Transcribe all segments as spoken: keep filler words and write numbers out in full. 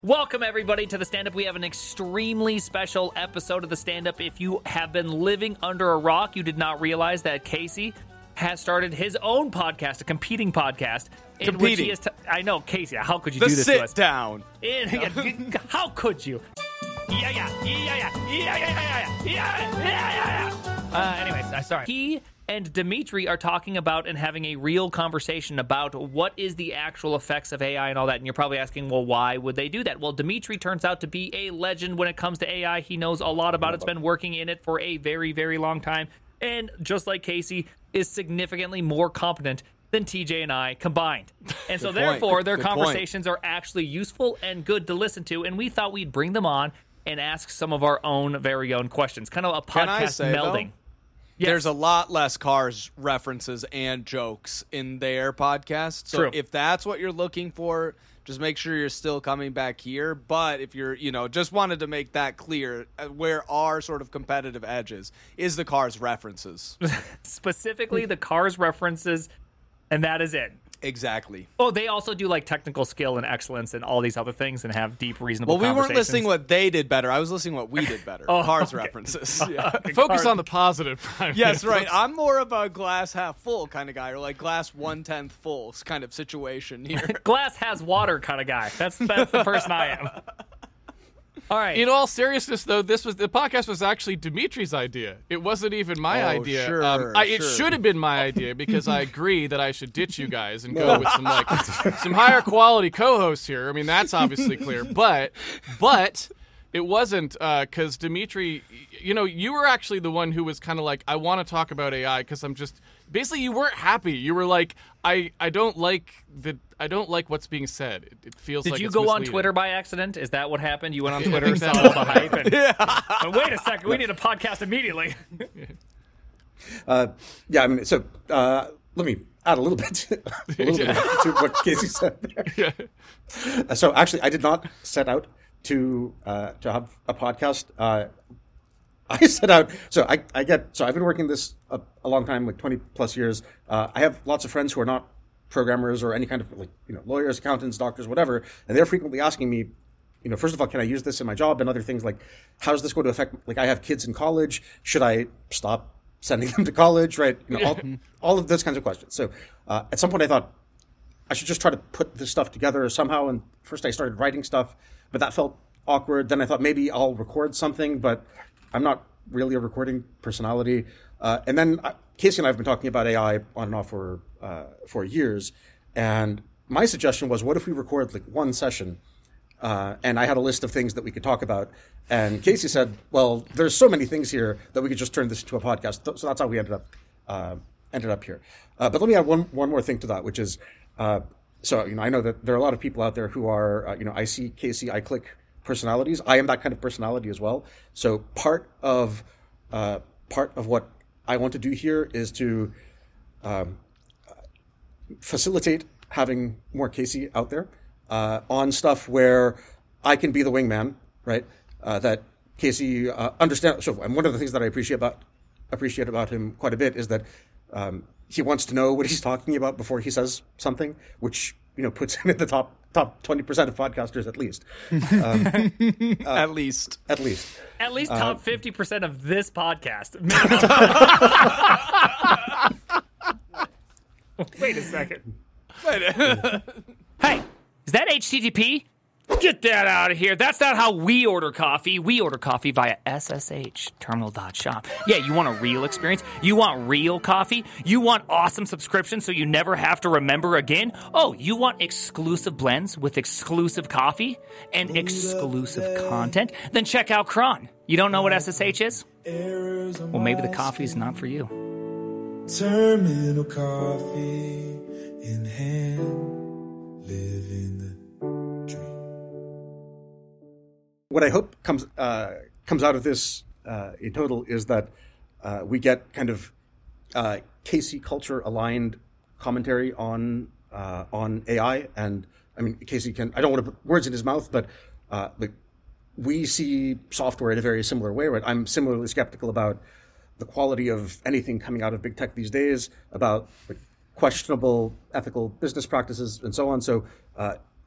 Welcome, everybody, to the stand-up. We have an extremely special episode of the stand-up. If you have been living under a rock, you did not realize that Casey has started his own podcast, a competing podcast. In Competing. Which he is t- I know, Casey, how could you the do this sit to us? down. In, how could you? Yeah, yeah, yeah, yeah, yeah, yeah, yeah, yeah, yeah, yeah, yeah. Uh, anyways, uh, sorry. He and Dimitri are talking about and having a real conversation about what is the actual effects of A I and all that. And you're probably asking, well, why would they do that? Well, Dimitri turns out to be a legend when it comes to A I. He knows a lot about it. It's been working in it for a very, very long time. And just like Casey, is significantly more competent than T J and I combined. And so therefore, Good- their good conversations are actually useful and good to listen to. And we thought we'd bring them on and ask some of our own very own questions. Kind of a Can I podcast say, melding. though, Yes. There's a lot less Cars references and jokes in their podcast. So True. if that's what you're looking for, just make sure you're still coming back here. But if you're, you know, just wanted to make that clear, uh, where our sort of competitive edges is the Cars references. Specifically the Cars references, and that is it. Exactly. Oh, they also do like technical skill and excellence and all these other things and have deep, reasonable Well, we weren't conversations. listening what they did better. I was listening what we did better. Oh, Cars okay. references. Yeah. Focus on the positive. Prime Yes, Minister. right. I'm more of a glass half full kind of guy, or like glass one tenth full kind of situation here. Glass has water kind of guy. That's that's the person I am. All right. In all seriousness, though, this was the podcast was actually Dimitri's idea. It wasn't even my Oh, idea. sure, um, I, it sure. should have been my idea because I agree that I should ditch you guys and go with some like some higher quality co-hosts here. I mean, that's obviously clear. But but it wasn't because Dimitri, you know, you were actually the one who was kind of like, I want to talk about A I because I'm just basically you weren't happy. You were like, I I don't like the. I don't like what's being said. It, it feels Did like you it's go on misleading. Twitter by accident? Is that what happened? You went on I Twitter, think saw that- all the hype, and but wait a second, we need a podcast immediately. Uh, yeah, I mean, so uh, let me add a little bit, a little bit to what Casey said there. Uh, so actually, I did not set out to uh, to have a podcast. Uh, I set out. So I, I get. So I've been working this a, a long time, like twenty plus years. Uh, I have lots of friends who are not programmers or any kind of like you know lawyers, accountants, doctors, whatever, and they're frequently asking me, you know, first of all, can I use this in my job, and other things like, how is this going to affect? Like, I have kids in college. Should I stop sending them to college? Right? You know, all, all of those kinds of questions. So uh, at some point, I thought I should just try to put this stuff together somehow. And first, I started writing stuff, but that felt awkward. Then I thought maybe I'll record something, but I'm not really a recording personality. Uh, and then uh, Casey and I have been talking about A I on and off for uh, for years. And my suggestion was, what if we record like one session? Uh, and I had a list of things that we could talk about. And Casey said, well, there's so many things here that we could just turn this into a podcast. So that's how we ended up uh, ended up here. Uh, but let me add one one more thing to that, which is, uh, so you know, I know that there are a lot of people out there who are, uh, you know, I see Casey, I click personalities. I am that kind of personality as well. So part of uh, part of what I want to do here is to um, facilitate having more Casey out there uh, on stuff where I can be the wingman, right? Uh, that Casey uh, understand. So, and one of the things that I appreciate about appreciate about him quite a bit is that um, he wants to know what he's talking about before he says something, which you know puts him in the top top twenty percent of podcasters at least. Um, uh, At least. At least. At least top fifty percent of this podcast. Wait a second. Hey, is that H T T P? Get that out of here. That's not how we order coffee. We order coffee via S S H terminal dot shop. Yeah, you want a real experience? You want real coffee? You want awesome subscriptions so you never have to remember again? Oh, you want exclusive blends with exclusive coffee and exclusive content? Then check out Cron. You don't know what S S H is? Well, maybe the coffee is not for you. Terminal coffee in hand, living the dream. What I hope comes uh, comes out of this uh, in total is that uh, we get kind of uh, Casey culture aligned commentary on uh, on A I, and I mean Casey can. I don't want to put words in his mouth, but uh, like we see software in a very similar way. Right? I'm similarly skeptical about the quality of anything coming out of big tech these days, about like, questionable ethical business practices and so on. So uh,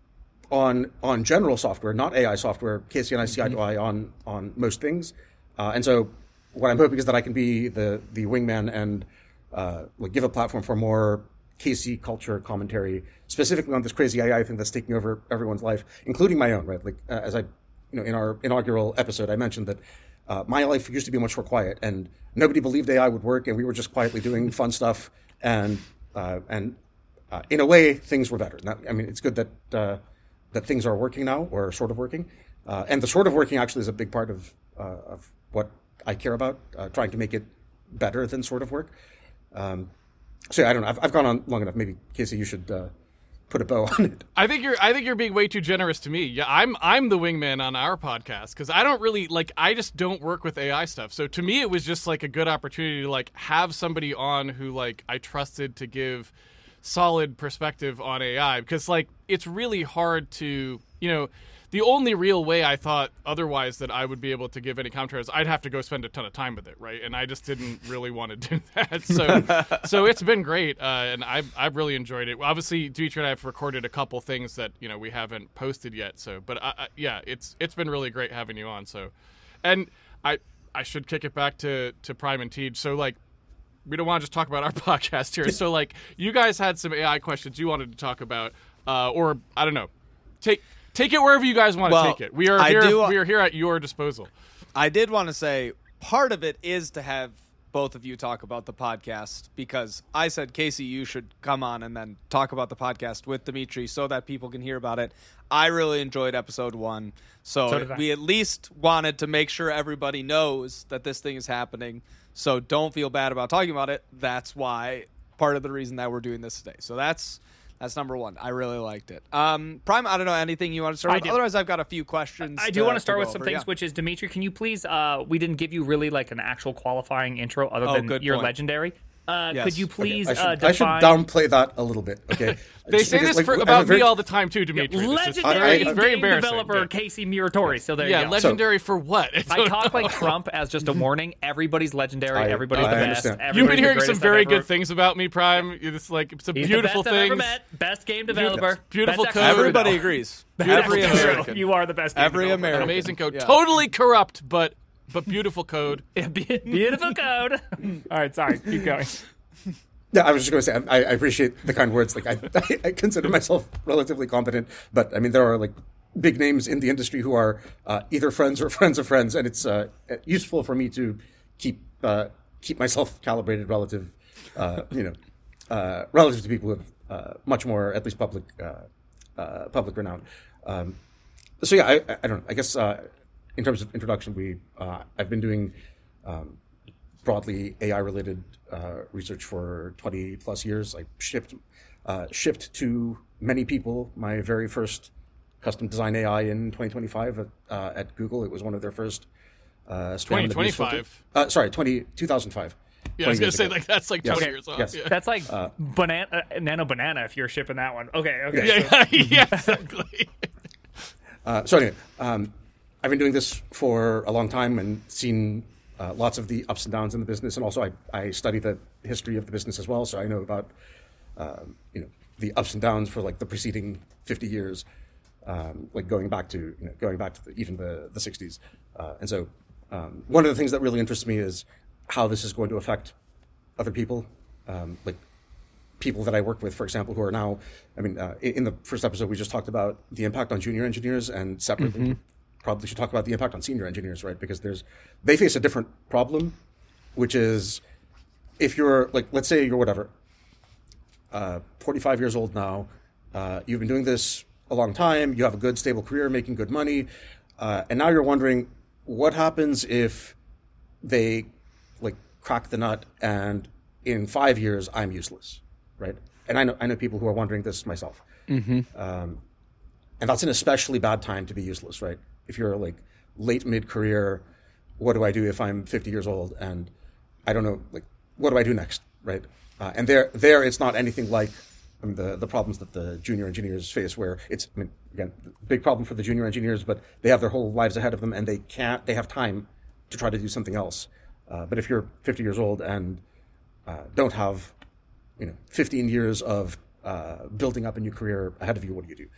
on on general software, not A I software. Casey and I see eye to eye on on most things, uh, and so what I'm hoping is that I can be the the wingman and uh, like give a platform for more K C culture commentary, specifically on this crazy A I thing that's taking over everyone's life, including my own. Right, like uh, as I, you know, in our inaugural episode, I mentioned that uh, my life used to be much more quiet, and nobody believed A I would work, and we were just quietly doing fun stuff, and uh, and uh, in a way, things were better. Now, I mean, it's good that uh, that things are working now, or sort of working, uh, and the sort of working actually is a big part of uh, of what I care about, uh, trying to make it better than sort of work. Um, so yeah, I don't know. I've, I've gone on long enough. Maybe Casey, you should uh, put a bow on it. I think you're. I think you're being way too generous to me. Yeah, I'm. I'm the wingman on our podcast because I don't really like. I just don't work with A I stuff. So to me, it was just like a good opportunity to like have somebody on who like I trusted to give solid perspective on A I because like it's really hard to you know. The only real way I thought otherwise that I would be able to give any commentary is I'd have to go spend a ton of time with it, right? And I just didn't really want to do that. So so it's been great, uh, and I've, I've really enjoyed it. Obviously, Dimitri and I have recorded a couple things that, you know, we haven't posted yet. So, But, I, I, yeah, it's it's been really great having you on. So, And I I should kick it back to, to Prime and Tej. So, like, we don't want to just talk about our podcast here. So, like, you guys had some A I questions you wanted to talk about, uh, or, I don't know, take... Take it wherever you guys want well, to take it. We are I here. do, we are here at your disposal. I did want to say part of it is to have both of you talk about the podcast because I said, Casey, you should come on and then talk about the podcast with Dimitri so that people can hear about it. I really enjoyed episode one, so, so we at least wanted to make sure everybody knows that this thing is happening. So don't feel bad about talking about it. That's why part of the reason that we're doing this today. So that's. That's number one. I really liked it. Um, Prime, I don't know, anything you want to start I with? Do. Otherwise, I've got a few questions. I do to, want to start with over. some things, yeah. which is, Dimitri, can you please, uh, we didn't give you really like an actual qualifying intro other oh, than good your point. legendary. Uh, Yes. Could you please okay. I, should, uh, define... I should downplay that a little bit, okay? They Just say because, this like, for, I have about a very- me all the time, too, Dimitri. Yeah, This is- legendary it's very game embarrassing. developer Yeah. Casey Muratori. So there Yeah, you go. legendary for what? If I talk like Trump as just a warning, everybody's legendary, I- everybody's I the best. understand. Everybody's You've been the hearing some greatest very I've ever- good things about me, Prime. It's like it's a He's beautiful the best thing. I've ever met. Best game developer. Beautiful That's code. actually Everybody true, agrees. though. Every That's true. American. You are the best game Every developer. American. Amazing code. Yeah. Totally corrupt, but but beautiful code. Yeah, be- Beautiful code. All right, sorry. Keep going. Yeah, I was just going to say, I, I appreciate the kind words. Like, I, I consider myself relatively competent, but I mean, there are like big names in the industry who are uh, either friends or friends of friends, and it's uh, useful for me to keep uh, keep myself calibrated relative, uh, you know, uh, relative to people who have uh, much more, at least public uh, uh, public renown. Um, so yeah, I, I don't know. I guess uh, in terms of introduction, we uh, I've been doing. Um, broadly A I-related uh, research for twenty plus years. I shipped uh, shipped to many people my very first custom design A I in twenty twenty-five at, uh, at Google. It was one of their first. Uh, twenty twenty-five. Uh, sorry, twenty, two thousand five. Yeah, I was twenty gonna years say ago. like that's like Yes. twenty Okay. years off. Yes. Yeah. That's like banana, uh, nano banana if you're shipping that one. Okay, okay. Yeah, yeah, yeah, exactly. Uh, so anyway, um, I've been doing this for a long time and seen uh, lots of the ups and downs in the business, and also I, I study the history of the business as well, so I know about um, you know the ups and downs for like the preceding fifty years, um, like going back to you know, going back to the, even the the sixties, uh, and so um, one of the things that really interests me is how this is going to affect other people, um, like people that I work with, for example, who are now, I mean, uh, in the first episode, we just talked about the impact on junior engineers, and separately, mm-hmm. probably should talk about the impact on senior engineers, right? Because there's, they face a different problem, which is if you're, like, let's say you're whatever, uh, forty-five years old now, uh, you've been doing this a long time, you have a good, stable career, making good money, uh, and now you're wondering, what happens if they, like, crack the nut and in five years I'm useless? Right, and I know I know people who are wondering this myself, mm-hmm. um, and that's an especially bad time to be useless, right? If you're like late mid career, what do I do if I'm fifty years old and I don't know, like, what do I do next, right? Uh, and there, there, it's not anything like I mean, the the problems that the junior engineers face, where it's I mean, again, big problem for the junior engineers, but they have their whole lives ahead of them, and they can't, they have time to try to do something else. Uh, but if you're fifty years old and uh, don't have you know, fifteen years of uh, building up a new career ahead of you, what do you do?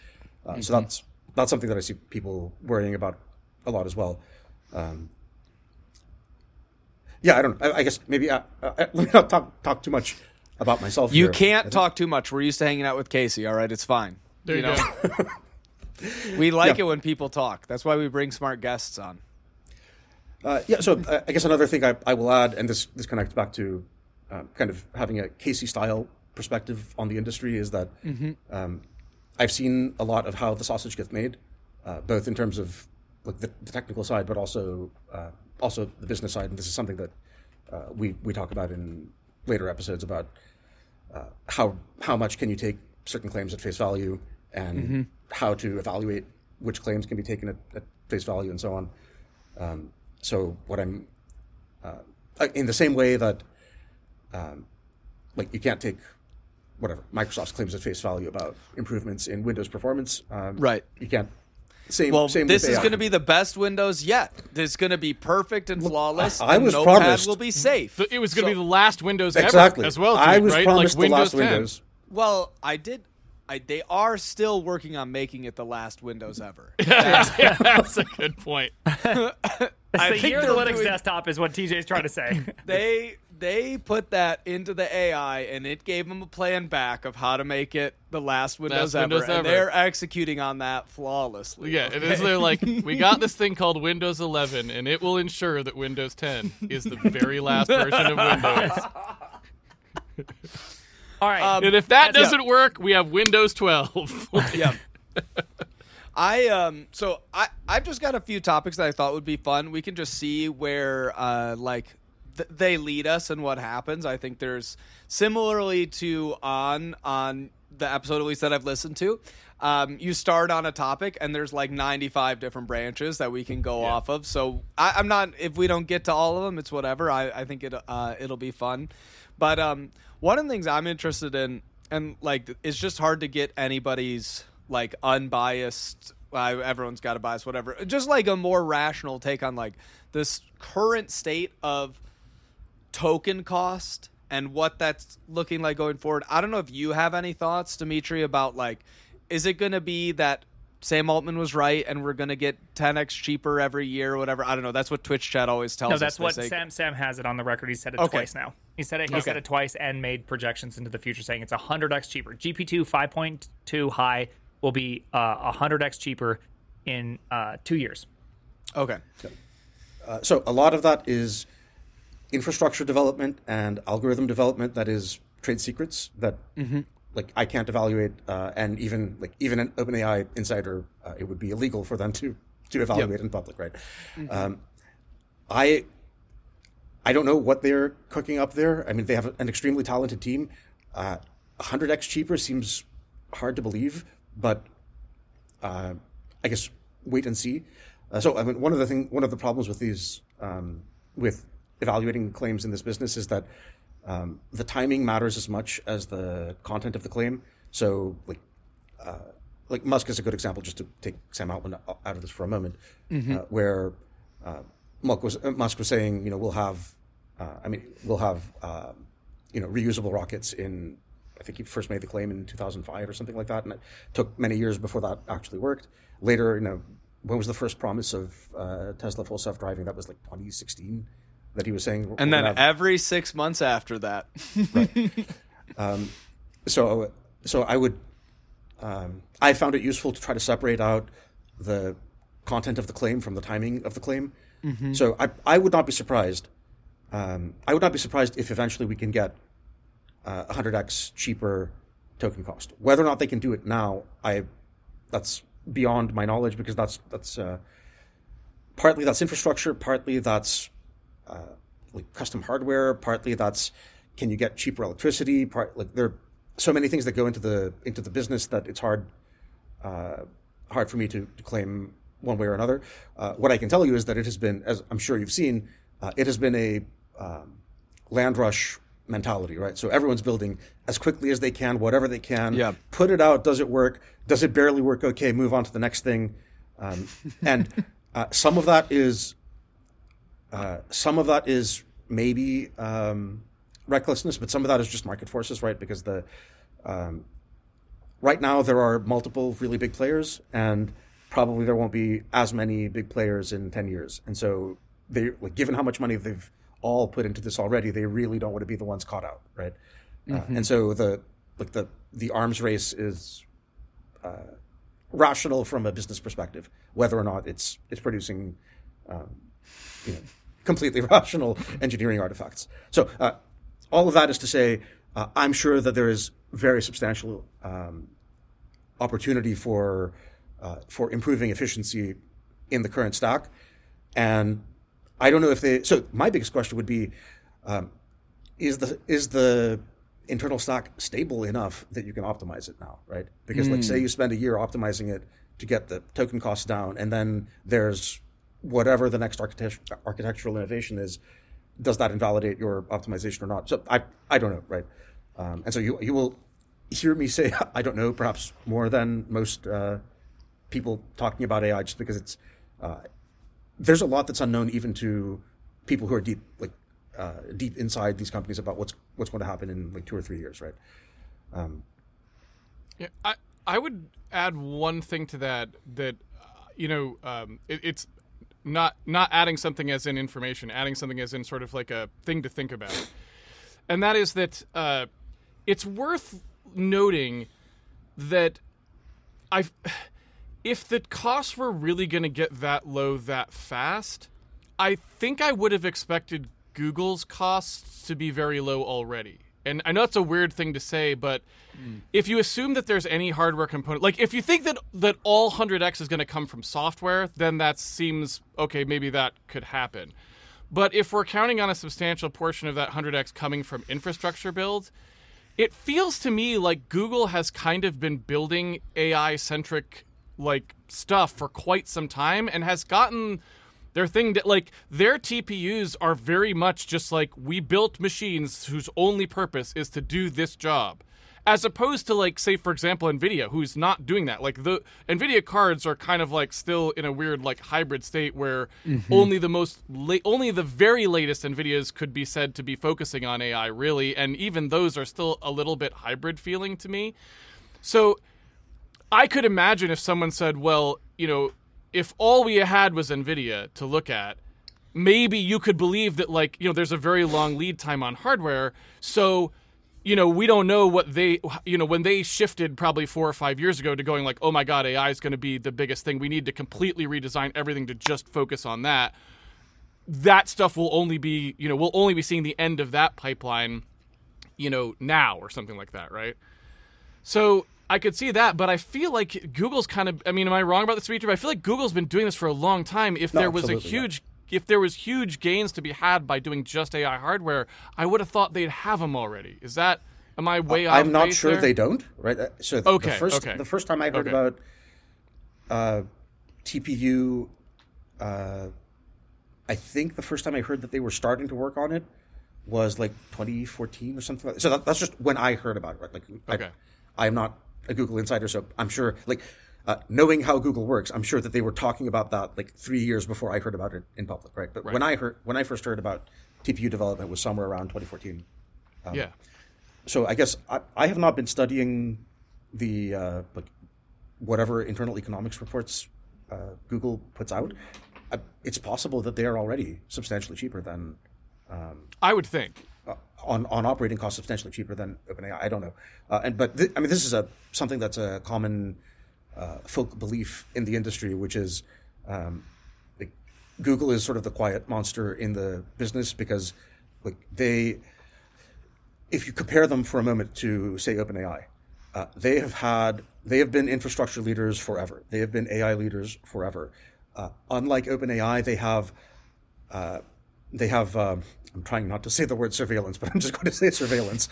Uh, mm-hmm. So that's that's something that I see people worrying about a lot as well. Um, yeah, I don't. I, I guess maybe I, I, let me not talk talk too much about myself. You here. can't talk too much. We're used to hanging out with Casey. All right, it's fine. There you, you know, go. We like Yeah. it when people talk. That's why we bring smart guests on. Uh, yeah, so uh, I guess another thing I, I will add, and this this connects back to uh, kind of having a Casey style perspective on the industry, is that Mm-hmm. um, I've seen a lot of how the sausage gets made, uh, both in terms of like the, the technical side, but also uh, also the business side. And this is something that uh, we we talk about in later episodes about uh, how how much can you take certain claims at face value, and Mm-hmm. how to evaluate which claims can be taken at, at face value, and so on. Um, so what I'm uh, in the same way that um, like you can't take whatever Microsoft's claims at face value about improvements in Windows performance. Um, Right. You can't. Same. Well, same this with is A I. going to be the best Windows yet. This is going to be perfect and flawless. I- I and was Notepad promised- will be safe. It was going to So- be the last Windows exactly ever as well. I dude, was right? promised like the last Windows ten. Windows. Well, I did. I, they are still working on making it the last Windows ever. yeah, that's a good point. I the think year of they're the Linux doing- desktop is what T J's trying to say. They they put that into the A I, and it gave them a plan back of how to make it the last Windows, Last ever, Windows and ever. they're executing on that flawlessly. Yeah, it is. They're like, we got this thing called Windows eleven, and it will ensure that Windows ten is the very last version of Windows. All right. Um, And if that Yeah. doesn't work, we have Windows twelve. Yeah. I um so I I've just got a few topics that I thought would be fun. We can just see where uh like th- they lead us and what happens. I think there's similarly to on on the episode at least that I've listened to. Um, you start on a topic and there's like ninety-five different branches that we can go off of. So I, I'm not if we don't get to all of them, it's whatever. I I think it uh it'll be fun. But um one of the things I'm interested in, and like it's just hard to get anybody's like unbiased, uh, everyone's got a bias, whatever, just like a more rational take on like this current state of token cost and what that's looking like going forward. I don't know if you have any thoughts, Dimitri, about like, is it going to be that Sam Altman was right and we're going to get ten x cheaper every year or whatever? I don't know. That's what Twitch chat always tells no, us. that's They what say- Sam Sam has it on the record. He said it Okay. twice now. He said it. He Okay. said it twice and made projections into the future, saying it's one hundred x cheaper. G P two five point two high will be uh, one hundred x cheaper in uh, two years. Okay. Uh, so a lot of that is infrastructure development and algorithm development that is trade secrets that like I can't evaluate, uh, and even like even an OpenAI insider, uh, it would be illegal for them to to evaluate in public, right? Um, I I don't know what they're cooking up there. I mean, they have an extremely talented team. Uh, one hundred x cheaper seems hard to believe, but uh, I guess wait and see. Uh, so I mean, one of the thing, one of the problems with these um, with evaluating claims in this business is that um, the timing matters as much as the content of the claim. So like uh, like Musk is a good example, just to take Sam Altman out of this for a moment, uh, where uh, Musk was uh, Musk was saying, you know, we'll have, uh, I mean, we'll have, uh, you know, reusable rockets in. I think he first made the claim in two thousand five or something like that, and it took many years before that actually worked. Later, you know, when was the first promise of uh, Tesla full self-driving? That was like twenty sixteen that he was saying. And we're then gonna have- every six months after that. so so I would um, I found it useful to try to separate out the content of the claim from the timing of the claim. So I I would not be surprised. Um, I would not be surprised if eventually we can get uh, one hundred x cheaper token cost. Whether or not they can do it now, I that's beyond my knowledge, because that's that's uh, partly that's infrastructure, partly that's uh, like custom hardware, partly that's can you get cheaper electricity. Part like there are so many things that go into the into the business that it's hard uh, hard for me to, to claim one way or another. Uh, what I can tell you is that it has been, as I'm sure you've seen, uh, it has been a um, land rush mentality, right? So everyone's building as quickly as they can, whatever they can. Yeah. Put it out. Does it work? Does it barely work? Okay, move on to the next thing. Um, and uh, some of that is, uh, some of that is maybe um, recklessness, but some of that is just market forces, right? Because the, um, right now there are multiple really big players, and probably there won't be as many big players in ten years. And so they, like, given how much money they've all put into this already, they really don't want to be the ones caught out, right? Mm-hmm. Uh, and so the like the the arms race is uh, rational from a business perspective, whether or not it's it's producing um, you know, completely rational engineering artifacts. So uh, all of that is to say, uh, I'm sure that there is very substantial um, opportunity for uh, for improving efficiency in the current stack, and I don't know if they. So my biggest question would be, um, is the is the internal stack stable enough that you can optimize it now, right? Because mm. like say you spend a year optimizing it to get the token costs down, and then there's whatever the next architect- architectural innovation is, does that invalidate your optimization or not? So I I don't know, right? Um, and so you you will hear me say I don't know, perhaps more than most uh, people talking about A I, just because it's uh, there's a lot that's unknown even to people who are deep like uh, deep inside these companies about what's what's going to happen in like two or three years, right? Um, yeah, I I would add one thing to that that uh, you know um, it, it's. Not not adding something as in information, adding something as in sort of like a thing to think about. And that is that uh, it's worth noting that I've, if the costs were really going to get that low that fast, I think I would have expected Google's costs to be very low already. And I know it's a weird thing to say, but mm. if you assume that there's any hardware component, like if you think that, that all one hundred X is going to come from software, then that seems, okay, maybe that could happen. But if we're counting on a substantial portion of that one hundred X coming from infrastructure build, it feels to me like Google has kind of been building A I-centric like stuff for quite some time and has gotten their thing that, like, their T P Us are very much just like, we built machines whose only purpose is to do this job. As opposed to, like, say, for example, NVIDIA, who's not doing that. Like, the NVIDIA cards are kind of, like, still in a weird, like, hybrid state where mm-hmm. only the most, la- only the very latest NVIDIAs could be said to be focusing on A I, really. And even those are still a little bit hybrid feeling to me. So I could imagine if someone said, well, you know, if all we had was NVIDIA to look at, maybe you could believe that, like, you know, there's a very long lead time on hardware. So, you know, we don't know what they, you know, when they shifted probably four or five years ago to going like, oh my God, A I is going to be the biggest thing. We need to completely redesign everything to just focus on that. That stuff will only be, you know, we'll only be seeing the end of that pipeline, you know, now or something like that, right? So I could see that, but I feel like Google's kind of, I mean, am I wrong about this, Dimitri? But I feel like Google's been doing this for a long time. If No, there was a absolutely, huge, if there was huge gains to be had by doing just A I hardware, I would have thought they'd have them already. Is that, am I way off I'm not base sure there? they don't, right? Uh, So the, Okay, the first okay. the first time I heard Okay. about uh, T P U, uh, I think the first time I heard that they were starting to work on it was like twenty fourteen or something like that. So that, that's just when I heard about it, right? Like, Okay. I, I'm not a Google insider, so I'm sure, like, uh, knowing how Google works, I'm sure that they were talking about that like three years before I heard about it in public, right? But Right. when I heard, when I first heard about T P U development was somewhere around twenty fourteen. Um, Yeah. So I guess I, I have not been studying the uh, like whatever internal economics reports uh, Google puts out. I, it's possible that they are already substantially cheaper than I would think. uh, on on operating costs, substantially cheaper than OpenAI. I don't know, uh, and but th- I mean this is a something that's a common uh, folk belief in the industry, which is um, like, Google is sort of the quiet monster in the business because like they. If you compare them for a moment to, say, OpenAI, uh, they have had they have been infrastructure leaders forever. They have been A I leaders forever. Uh, unlike OpenAI, they have uh, they have. Um, I'm trying not to say the word surveillance, but I'm just going to say surveillance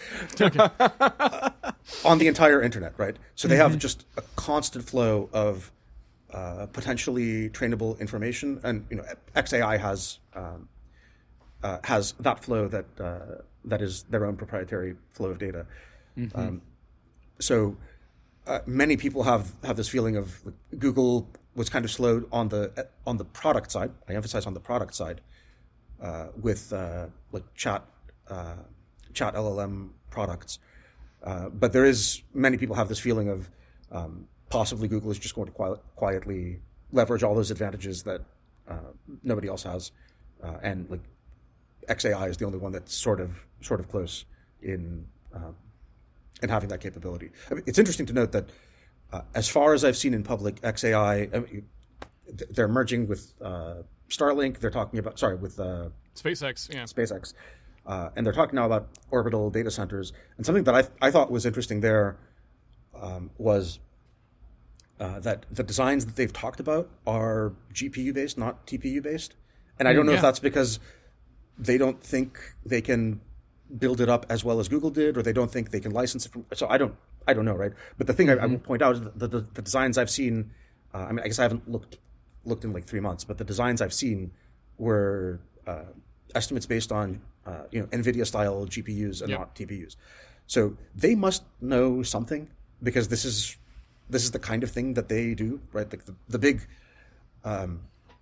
uh, on the entire internet, right? So they have just a constant flow of uh, potentially trainable information, and you know, X A I has. Um, Uh, has that flow that uh, that is their own proprietary flow of data. Mm-hmm. Um, so uh, many people have, have this feeling of like, Google was kind of slow on the on the product side. I emphasize on the product side uh, with uh, like chat uh, chat L L M products, Uh, but there is many people have this feeling of um, possibly Google is just going to quiet, quietly leverage all those advantages that uh, nobody else has, uh, and like X A I is the only one that's sort of sort of close in um, in having that capability. I mean, it's interesting to note that uh, as far as I've seen in public, X A I, I mean, they're merging with uh, Starlink. They're talking about sorry with uh, SpaceX. Yeah, SpaceX. Uh, and they're talking now about orbital data centers. And something that I, I thought was interesting there um, was uh, that the designs that they've talked about are G P U-based, not T P U-based. And I don't know yeah. if that's because they don't think they can build it up as well as Google did, or they don't think they can license it from... So I don't I don't know, right? But the thing mm-hmm. I, I will point out is that the, the, the designs I've seen... Uh, I mean, I guess I haven't looked looked in like three months, but the designs I've seen were uh, estimates based on Uh, you know, NVIDIA style G P Us and yep. not T P Us. So they must know something, because this is this is the kind of thing that they do, right? Like the, the big, um,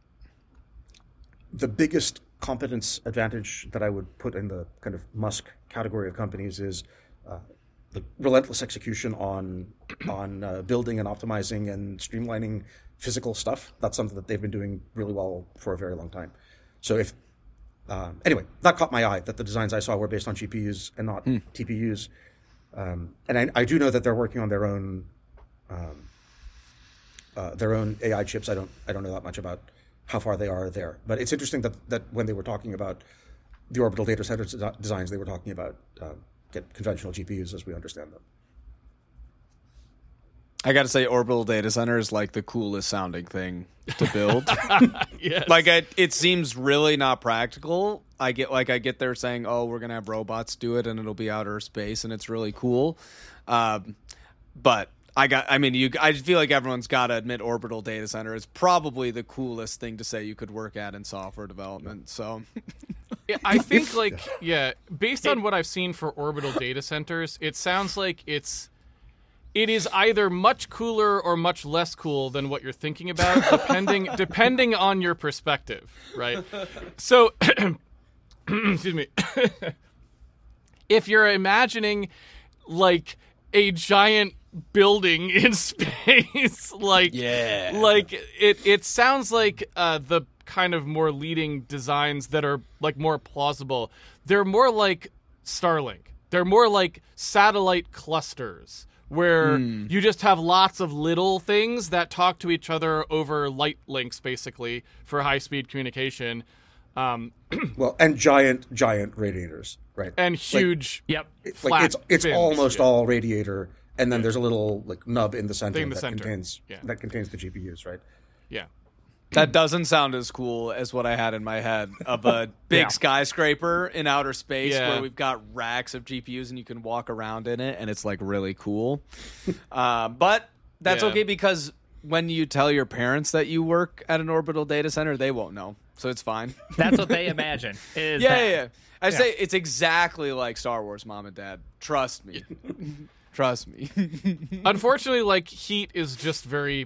the biggest competence advantage that I would put in the kind of Musk category of companies is uh, the relentless execution on on uh, building and optimizing and streamlining physical stuff. That's something that they've been doing really well for a very long time. So if Um, anyway, that caught my eye, that the designs I saw were based on G P Us and not mm. T P Us. Um, and I, I do know that they're working on their own um, uh, their own A I chips. I don't I don't know that much about how far they are there. But it's interesting that, that when they were talking about the orbital data center designs, they were talking about uh, get conventional G P Us as we understand them. I got to say, orbital data center is like the coolest sounding thing to build. Yes. Like I, it seems really not practical. I get like I get there saying, "Oh, we're gonna have robots do it, and it'll be outer space, and it's really cool." Um, but I got, I mean, you. I feel like everyone's got to admit, orbital data center is probably the coolest thing to say you could work at in software development. So, I think, like, yeah, based on what I've seen for orbital data centers, it sounds like it's. It is either much cooler or much less cool than what you're thinking about, depending depending on your perspective, right? So, excuse me. If you're imagining like a giant building in space, like yeah, like it it sounds like uh, the kind of more leading designs that are like more plausible. They're more like Starlink. They're more like satellite clusters, where mm. you just have lots of little things that talk to each other over light links, basically, for high-speed communication. Um, well, and giant, giant radiators, right? And huge, like, yep. flat like it's it's fins, almost yeah. all radiator, and then yeah. there's a little like nub in the center in the that center. contains yeah. that contains the G P Us, right? Yeah. That doesn't sound as cool as what I had in my head of a big yeah. skyscraper in outer space yeah. where we've got racks of G P Us and you can walk around in it, and it's like really cool. uh, but that's yeah. okay, because when you tell your parents that you work at an orbital data center, they won't know, so it's fine. That's what they imagine. Is yeah, that. yeah, yeah. I yeah. say it's exactly like Star Wars, Mom and Dad. Trust me. Trust me. Unfortunately, like, heat is just very,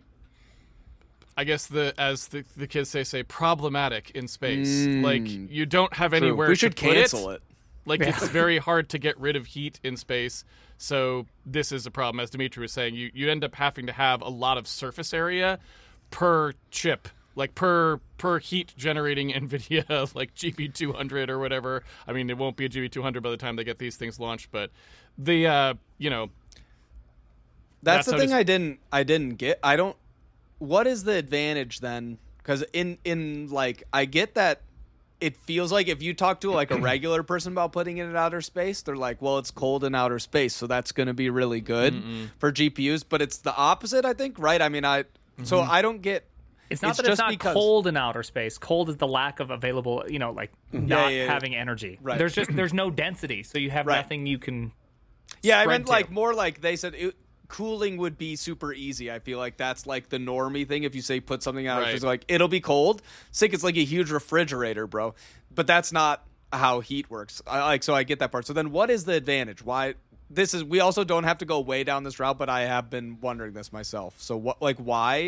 I guess, the as the, the kids say, say problematic in space. Mm, like, you don't have true. anywhere we to should put cancel it. it. Like, yeah. it's very hard to get rid of heat in space. So this is a problem. As Dimitri was saying, you, you end up having to have a lot of surface area per chip. Like, per per heat-generating NVIDIA, like G B two hundred or whatever. I mean, it won't be a G B two hundred by the time they get these things launched, but the, uh, you know... That's, that's the thing I I didn't I didn't get. I don't... What is the advantage, then? Because in, in, like, I get that it feels like if you talk to, like, a regular person about putting it in outer space, they're like, well, it's cold in outer space, so that's going to be really good Mm-mm. for G P Us. But it's the opposite, I think, right? I mean, I... Mm-hmm. So I don't get... It's not it's that it's not because... cold in outer space. Cold is the lack of available, you know, like mm-hmm. not yeah, yeah, having yeah. energy. Right. There's just there's no density, so you have right. nothing you can. Yeah, I meant to. like more like they said it, cooling would be super easy. I feel like that's like the normie thing. If you say put something out, right. it's like it'll be cold. Sick, it's like a huge refrigerator, bro. But that's not how heat works. I like so I get that part. So then, what is the advantage? Why? This is we also don't have to go way down this route, but I have been wondering this myself. So what, like, why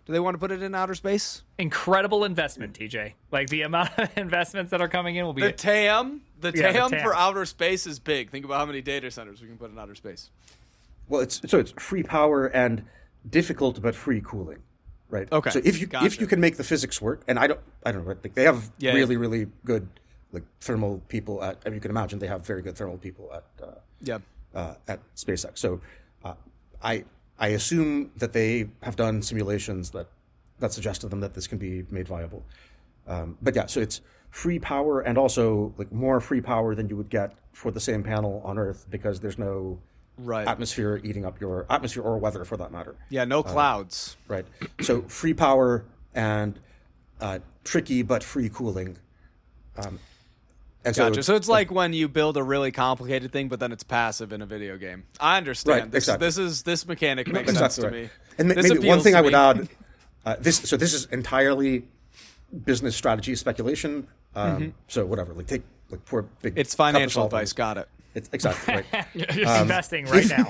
Do they want to put it in outer space? Incredible investment, T J. Like the amount of investments that are coming in will be The T A M, the T A M Yeah, the T A M. for outer space is big. Think about how many data centers we can put in outer space. Well, it's so it's free power and difficult but free cooling, right? Okay, So if you gotcha. if you can make the physics work, and I don't I don't know, right? Like they have Yeah, really yeah. really good like thermal people at. I mean, you can imagine they have very good thermal people at uh, Yeah. uh, at SpaceX. So uh, I I assume that they have done simulations that that suggest to them that this can be made viable. Um, but yeah, so it's free power and also like more free power than you would get for the same panel on Earth because there's no Right. atmosphere eating up your atmosphere or weather for that matter. Yeah, no clouds. Right. So free power and uh, tricky but free cooling. Um, and Gotcha. so, So it's like when you build a really complicated thing, but then it's passive in a video game. I understand. Right, this, exactly. this is this mechanic makes exactly sense right. to me. And ma- This maybe one appeals thing to I would me. add, uh, this so this is entirely business strategy speculation. Um, So whatever, like take like poor big. It's cup of financial salt on advice. it. Got it. It's exactly right. investing right now.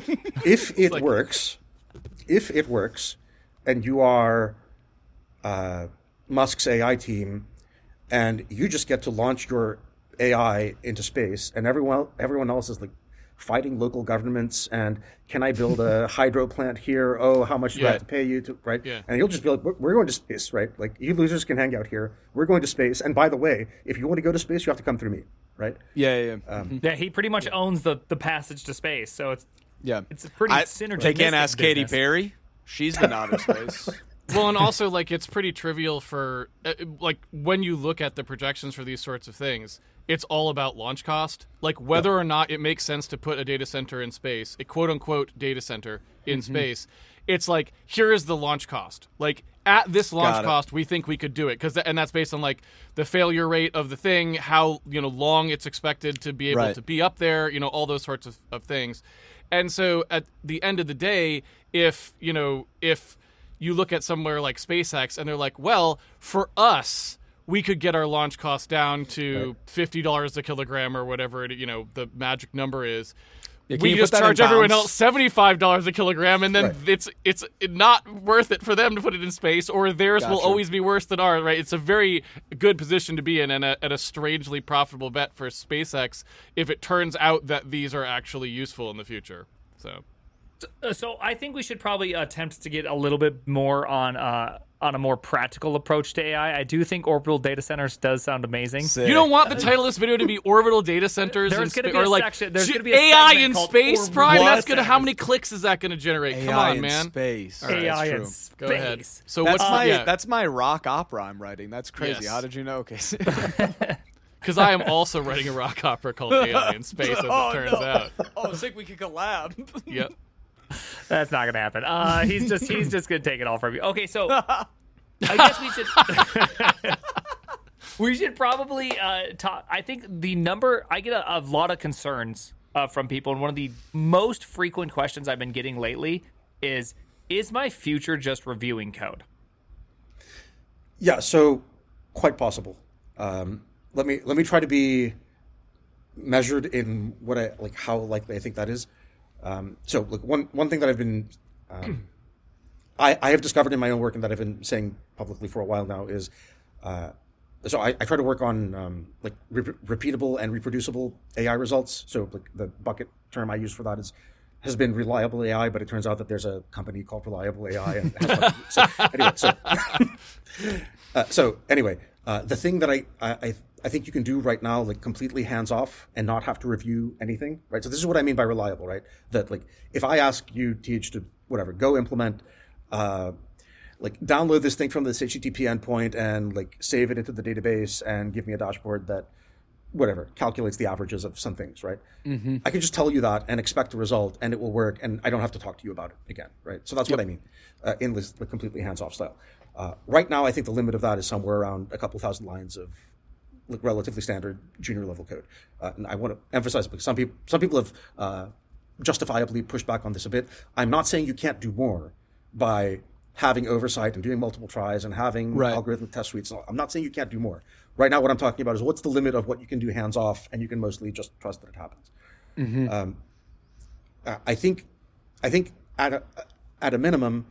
If it works, if it works, and you are uh, Musk's A I team, and you just get to launch your A I into space, and everyone everyone else is like fighting local governments and can I build a hydro plant here? Oh, how much do I Yeah. have to pay you to right? Yeah. And you'll just be like, we're, we're going to space, right? Like you losers can hang out here. We're going to space. And by the way, if you want to go to space, you have to come through me, right? Yeah, yeah, yeah. Um, Yeah, he pretty much owns the, the passage to space, so it's yeah. it's a pretty I- synergistic They can't ask Katy business. Perry. She's been outer space. Well, and also like it's pretty trivial for uh, like when you look at the projections for these sorts of things, it's all about launch cost. Like whether or not it makes sense to put a data center in space, a quote unquote data center in Mm-hmm. space. It's like here is the launch cost. Like at this launch Got it. cost, we think we could do it because and that's based on like the failure rate of the thing, how you know long it's expected to be able Right. to be up there, you know, all those sorts of, of things. And so at the end of the day, if you know if you look at somewhere like SpaceX and they're like, well, for us, we could get our launch cost down to fifty dollars a kilogram or whatever it, you know the magic number is. Yeah, can we you just put that in charge everyone pounds? else seventy-five dollars a kilogram, and then Right. it's it's not worth it for them to put it in space, or theirs will Gotcha. always be worse than ours. Right? It's a very good position to be in, and a, and a strangely profitable bet for SpaceX if it turns out that these are actually useful in the future. So. Uh, So I think we should probably attempt to get a little bit more on uh, on a more practical approach to A I. I do think orbital data centers does sound amazing. Sick. You don't want the title of this video to be orbital data centers There's in spa- gonna be or a like section- there's sh- gonna be a A I segment in called space, orbital Prime. data That's gonna how centers. many clicks is that gonna generate? A Come I on, in man. Space. All right, A I That's in true. space. Go ahead. So That's what's my yeah, that's my rock opera I'm writing. That's crazy. Yes. How did you know, Casey? because I am also writing a rock opera called A I in space, as Oh, it turns no. out. oh, sick. We could collab. Yep. That's not gonna happen. Uh, he's just he's just gonna take it all from you. Okay, so I guess we should we should probably uh, talk. I think the number I get a, a lot of concerns uh, from people, and one of the most frequent questions I've been getting lately is: Is my future just reviewing code? Yeah, so quite possible. Um, let me let me try to be measured in what I like, how likely I think that is. Um, so, look, one one thing that I've been, um, I I have discovered in my own work and that I've been saying publicly for a while now is, uh, so I, I try to work on um, like re- repeatable and reproducible A I results. So, like the bucket term I use for that is has been reliable A I, but it turns out that there's a company called Reliable A I. And has so anyway, so uh, so anyway, uh, the thing that I, I I think you can do right now, like completely hands off and not have to review anything, right? So this is what I mean by reliable, right? That like if I ask you, Teach, to whatever, go implement, uh, like download this thing from this H T T P endpoint and like save it into the database and give me a dashboard that whatever calculates the averages of some things, right? Mm-hmm. I can just tell you that and expect a result, and it will work, and I don't have to talk to you about it again, right? So that's Yep. what I mean uh, in this like, completely hands-off style. Uh, right now, I think the limit of that is somewhere around a couple thousand lines of like relatively standard junior level code. Uh, and I want to emphasize because some people some people have uh, justifiably pushed back on this a bit. I'm not saying you can't do more by having oversight and doing multiple tries and having Right. algorithmic test suites. I'm not saying you can't do more. Right now, what I'm talking about is what's the limit of what you can do hands off, and you can mostly just trust that it happens. Um, I think, I think at a, at a minimum,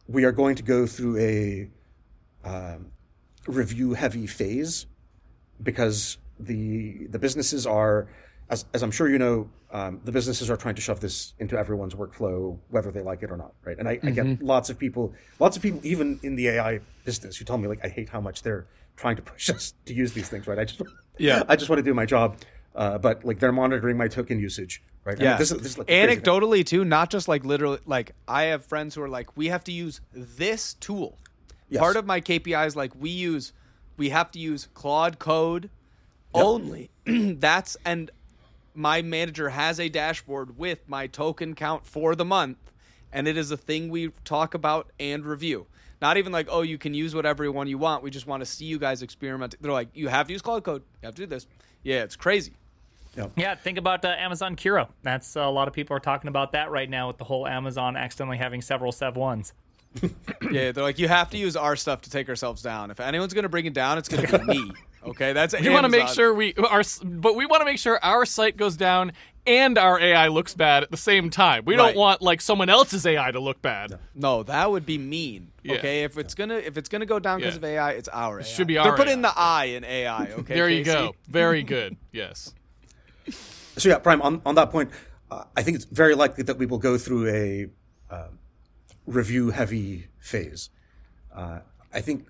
we are going to go through a um, review-heavy phase because the the businesses are, as as I'm sure you know, um, the businesses are trying to shove this into everyone's workflow, whether they like it or not, right? And I, mm-hmm. I get lots of people, lots of people, even in the A I business, who tell me like, I hate how much they're trying to push us to use these things, right? I just, yeah, I just want to do my job, uh, but like they're monitoring my token usage, right? Yeah, I mean, this is, this is like anecdotally too, not just like literally. Like I have friends who are like, we have to use this tool. Yes. Part of my K P I is like we use, we have to use Claude Code yep. only. That's and. My manager has a dashboard with my token count for the month, and it is a thing we talk about and review. Not even like, oh, you can use whatever one you want. We just want to see you guys experiment. They're like, you have to use Cloud Code. You have to do this. Yeah, it's crazy. Yeah, yeah think about uh, Amazon Kiro. That's uh, a lot of people are talking about that right now with the whole Amazon accidentally having several Sev ones. Yeah, they're like, you have to use our stuff to take ourselves down. If anyone's going to bring it down, it's going to be me. Okay, that's we want to make sure we our, but we want to make sure our site goes down and our A I looks bad at the same time. We right. don't want like someone else's A I to look bad. No, no that would be mean. Yeah. Okay, if it's gonna if it's gonna go down because yeah. of A I, it's our. It A I. Should be our. They're putting A I. the I in A I. Okay, there you Casey? go. Very good. Yes. So yeah, Prime. On on that point, uh, I think it's very likely that we will go through a uh, review-heavy phase. Uh, I think.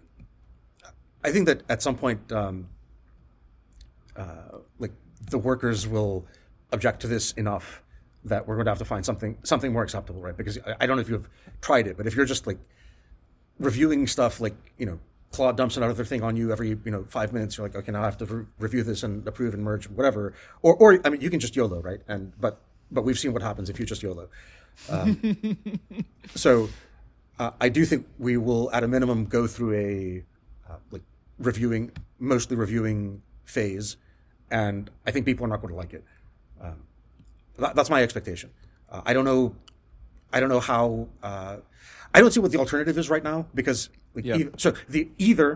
I think that at some point. Um, Uh, like the workers will object to this enough that we're going to have to find something something more acceptable, right? Because I, I don't know if you've tried it, but if you're just like reviewing stuff, like you know, Claude dumps another thing on you every you know five minutes, you're like, okay, now I have to re- review this and approve and merge, whatever. Or, or I mean, you can just YOLO, right? And but but we've seen what happens if you just YOLO. Um, so uh, I do think we will, at a minimum, go through a uh, like reviewing, mostly reviewing phase, and I think people are not going to like it. Um, that, that's my expectation. Uh, I don't know. I don't know how. Uh, I don't see what the alternative is right now because like, yep. e- so the either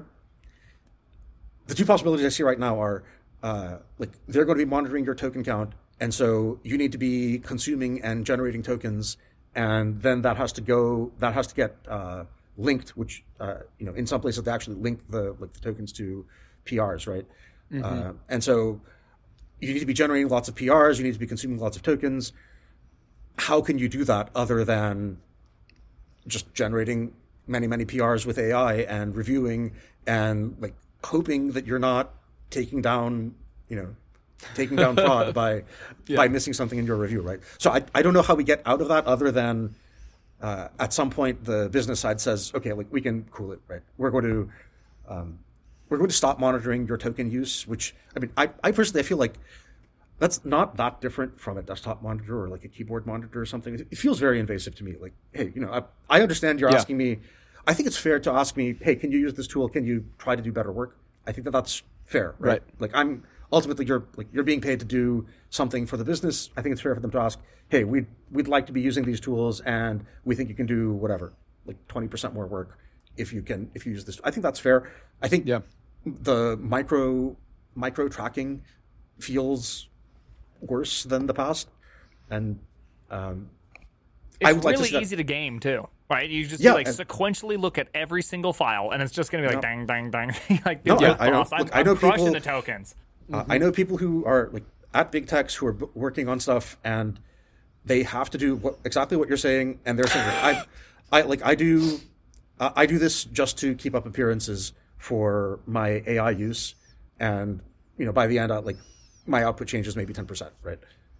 the two possibilities I see right now are uh, like they're going to be monitoring your token count, and so you need to be consuming and generating tokens, and then that has to go. That has to get uh, linked, which uh, you know in some places they actually link the like the tokens to P Rs, right? Mm-hmm. Uh, and so you need to be generating lots of P Rs, you need to be consuming lots of tokens. How can you do that other than just generating many, many P Rs with A I and reviewing and like hoping that you're not taking down, you know, taking down fraud by yeah. by missing something in your review, right? So I, I don't know how we get out of that other than uh, at some point the business side says, okay, like we can cool it, right? We're going to um, We're going to stop monitoring your token use, which, I mean, I, I personally, I feel like that's not that different from a desktop monitor or like a keyboard monitor or something. It feels very invasive to me. Like, hey, you know, I, I understand you're yeah. asking me, I think it's fair to ask me, hey, can you use this tool? Can you try to do better work? I think that that's fair, right? right. Like I'm, ultimately you're like, you're being paid to do something for the business. I think it's fair for them to ask, hey, we'd, we'd like to be using these tools and we think you can do whatever, like twenty percent more work if you can, if you use this. I think that's fair. I think yeah. the micro micro tracking feels worse than the past, and um, it's I would really like to easy to game too, right? You just yeah, like and, sequentially look at every single file, and it's just going to be like no, dang, dang, dang. Like, no, dude, I, I know, boss, I'm, look, I know I'm crushing people, the tokens. Uh, mm-hmm. I know people who are like at big techs who are b- working on stuff, and they have to do what, exactly what you're saying, and they're saying, I, I like I do, uh, I do this just to keep up appearances for my A I use, and you know by the end, I, like my output changes maybe ten percent, right?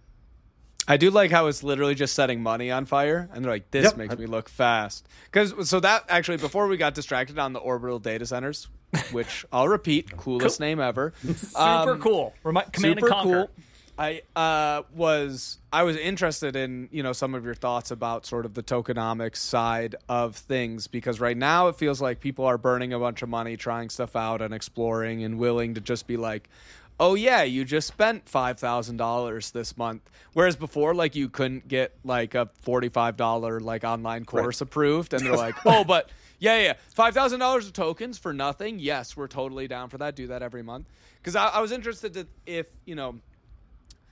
I do like how it's literally just setting money on fire, and they're like, "This yep. makes me look fast." Because so that actually, before we got distracted on the orbital data centers, which I'll repeat, coolest cool. name ever, super um, cool. Remi- Command super and Conquer. Cool. I uh, was I was interested in you know some of your thoughts about sort of the tokenomics side of things, because right now it feels like people are burning a bunch of money trying stuff out and exploring and willing to just be like, oh yeah, you just spent five thousand dollars this month. Whereas before, like you couldn't get like a forty-five dollars like online course right. approved, and they're like, oh, but yeah, yeah, five thousand dollars of tokens for nothing. Yes, we're totally down for that. Do that every month. Because I, I was interested to, if you know,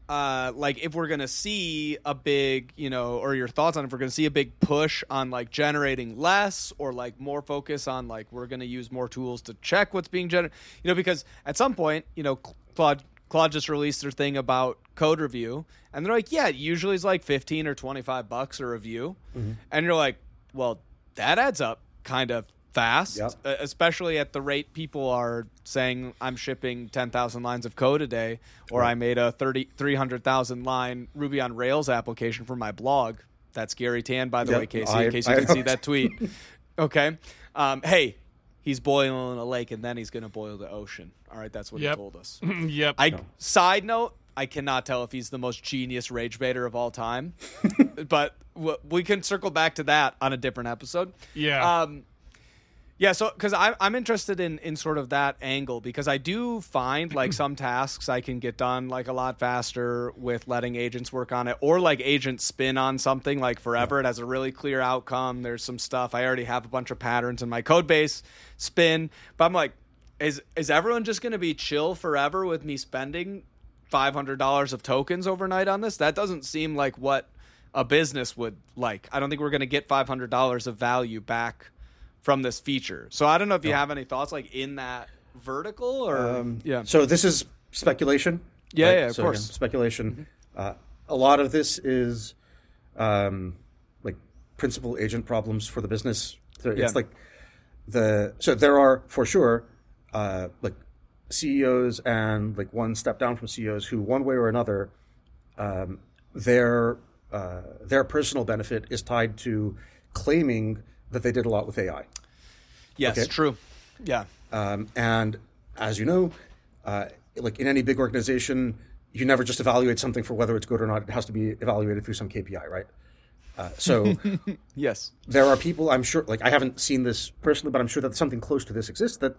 uh, like if we're going to see a big, you know, or your thoughts on if we're going to see a big push on like generating less or like more focus on like we're going to use more tools to check what's being generated, you know, because at some point, you know, Claude, Claude just released their thing about code review and they're like, yeah, it usually is like fifteen or twenty-five bucks a review. Mm-hmm. And you're like, well, that adds up kind of fast, yep. uh, especially at the rate people are saying I'm shipping ten thousand lines of code a day, or right. I made a three hundred thousand line Ruby on Rails application for my blog. That's Gary Tan, by the yep. way, Casey, I, in case you I can see that tweet. Okay. Um, hey, he's boiling a lake and then he's going to boil the ocean. All right, that's what yep. he told us. yep. I no. Side note, I cannot tell if he's the most genius rage baiter of all time, but w- we can circle back to that on a different episode. Yeah. Um, Yeah, so because I'm interested in, in sort of that angle because I do find like some tasks I can get done like a lot faster with letting agents work on it or like agents spin on something like forever. It has a really clear outcome. There's some stuff. I already have a bunch of patterns in my code base spin. But I'm like, is is everyone just going to be chill forever with me spending five hundred dollars of tokens overnight on this? That doesn't seem like what a business would like. I don't think we're going to get five hundred dollars of value back from this feature. So I don't know if you no. have any thoughts like in that vertical or um, yeah. So this is speculation. Yeah, right? yeah, of so, course. Again, speculation. Mm-hmm. Uh, a lot of this is um, like principal agent problems for the business. So it's yeah. like the so there are for sure uh, like C E Os and like one step down from C E Os who one way or another um, their uh, their personal benefit is tied to claiming that they did a lot with A I. Yes, okay? True. Yeah. Um, and as you know, uh, like in any big organization, you never just evaluate something for whether it's good or not. It has to be evaluated through some K P I, right? Uh, so yes, there are people, I'm sure, like I haven't seen this personally, but I'm sure that something close to this exists, that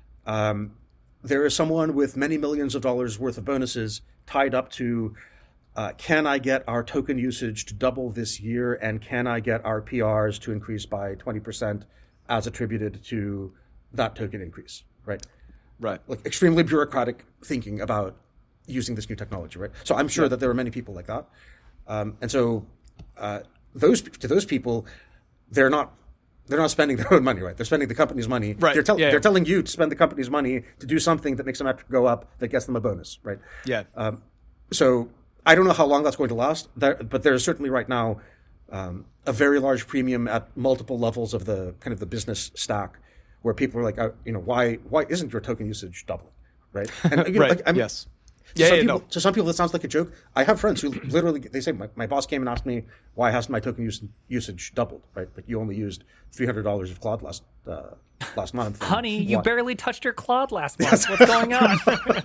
um, there is someone with many millions of dollars worth of bonuses tied up to Uh, can I get our token usage to double this year, and can I get our P Rs to increase by twenty percent as attributed to that token increase, right? Right. Like extremely bureaucratic thinking about using this new technology, right? So I'm sure yeah. that there are many people like that. Um, and so uh, those to those people, they're not they're not spending their own money, right? They're spending the company's money. Right. They're, tell- yeah, they're yeah. telling you to spend the company's money to do something that makes the metric go up, that gets them a bonus, right? Yeah. Um, so I don't know how long that's going to last, there, but there is certainly right now um, a very large premium at multiple levels of the kind of the business stack, where people are like, uh, you know, why why isn't your token usage doubling, right? And you know, right. like, I'm, yes. To, yeah, some yeah, people, no. to some people, that sounds like a joke. I have friends who literally they say, my, my boss came and asked me why hasn't my token use, usage doubled, right? Like you only used three hundred dollars of Claude last uh, last month. Honey, you what? barely touched your Claude last month. What's going on?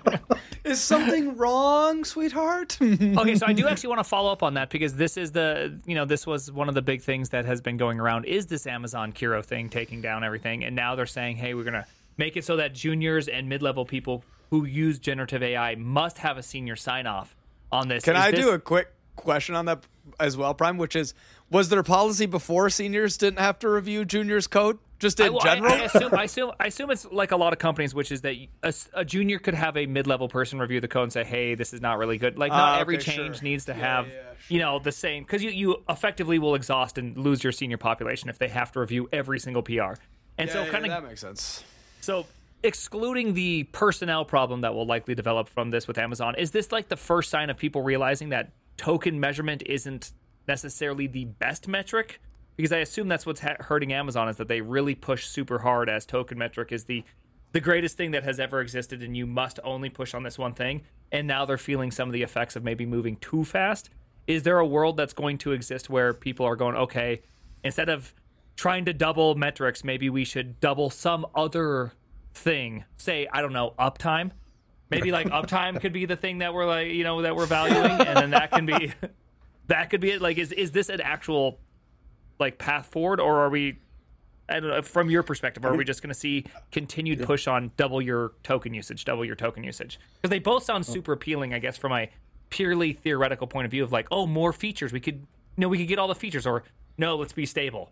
Is something wrong, sweetheart? Okay, so I do actually want to follow up on that because this is the, you know, this was one of the big things that has been going around is this Amazon Kiro thing taking down everything. And now they're saying, hey, we're going to make it so that juniors and mid-level people who use generative A I must have a senior sign-off on this. Can is I this... do a quick question on that as well, Prime, which is, was there a policy before seniors didn't have to review juniors' code? Just in I, well, general? I, I, assume, I, assume, I assume it's like a lot of companies, which is that a, a junior could have a mid-level person review the code and say, hey, this is not really good. Like, not uh, every okay, change sure. needs to yeah, have, yeah, sure. you know, the same. Because you, you effectively will exhaust and lose your senior population if they have to review every single P R. And yeah, so yeah, kind of that makes sense. So excluding the personnel problem that will likely develop from this with Amazon, is this like the first sign of people realizing that token measurement isn't necessarily the best metric? Because I assume that's what's ha- hurting Amazon is that they really push super hard as token metric is the the greatest thing that has ever existed and you must only push on this one thing. And now they're feeling some of the effects of maybe moving too fast. Is there a world that's going to exist where people are going, okay, instead of trying to double metrics, maybe we should double some other thing? Say, I don't know, uptime. Maybe like uptime could be the thing that we're like, you know, that we're valuing, and then that can be that could be it. Like, is is this an actual like path forward, or are we? I don't know. From your perspective, are we just going to see continued yeah. push on double your token usage, double your token usage? Because they both sound super appealing, I guess, from a purely theoretical point of view of like, oh, more features. We could, you know, we could get all the features, or no, let's be stable.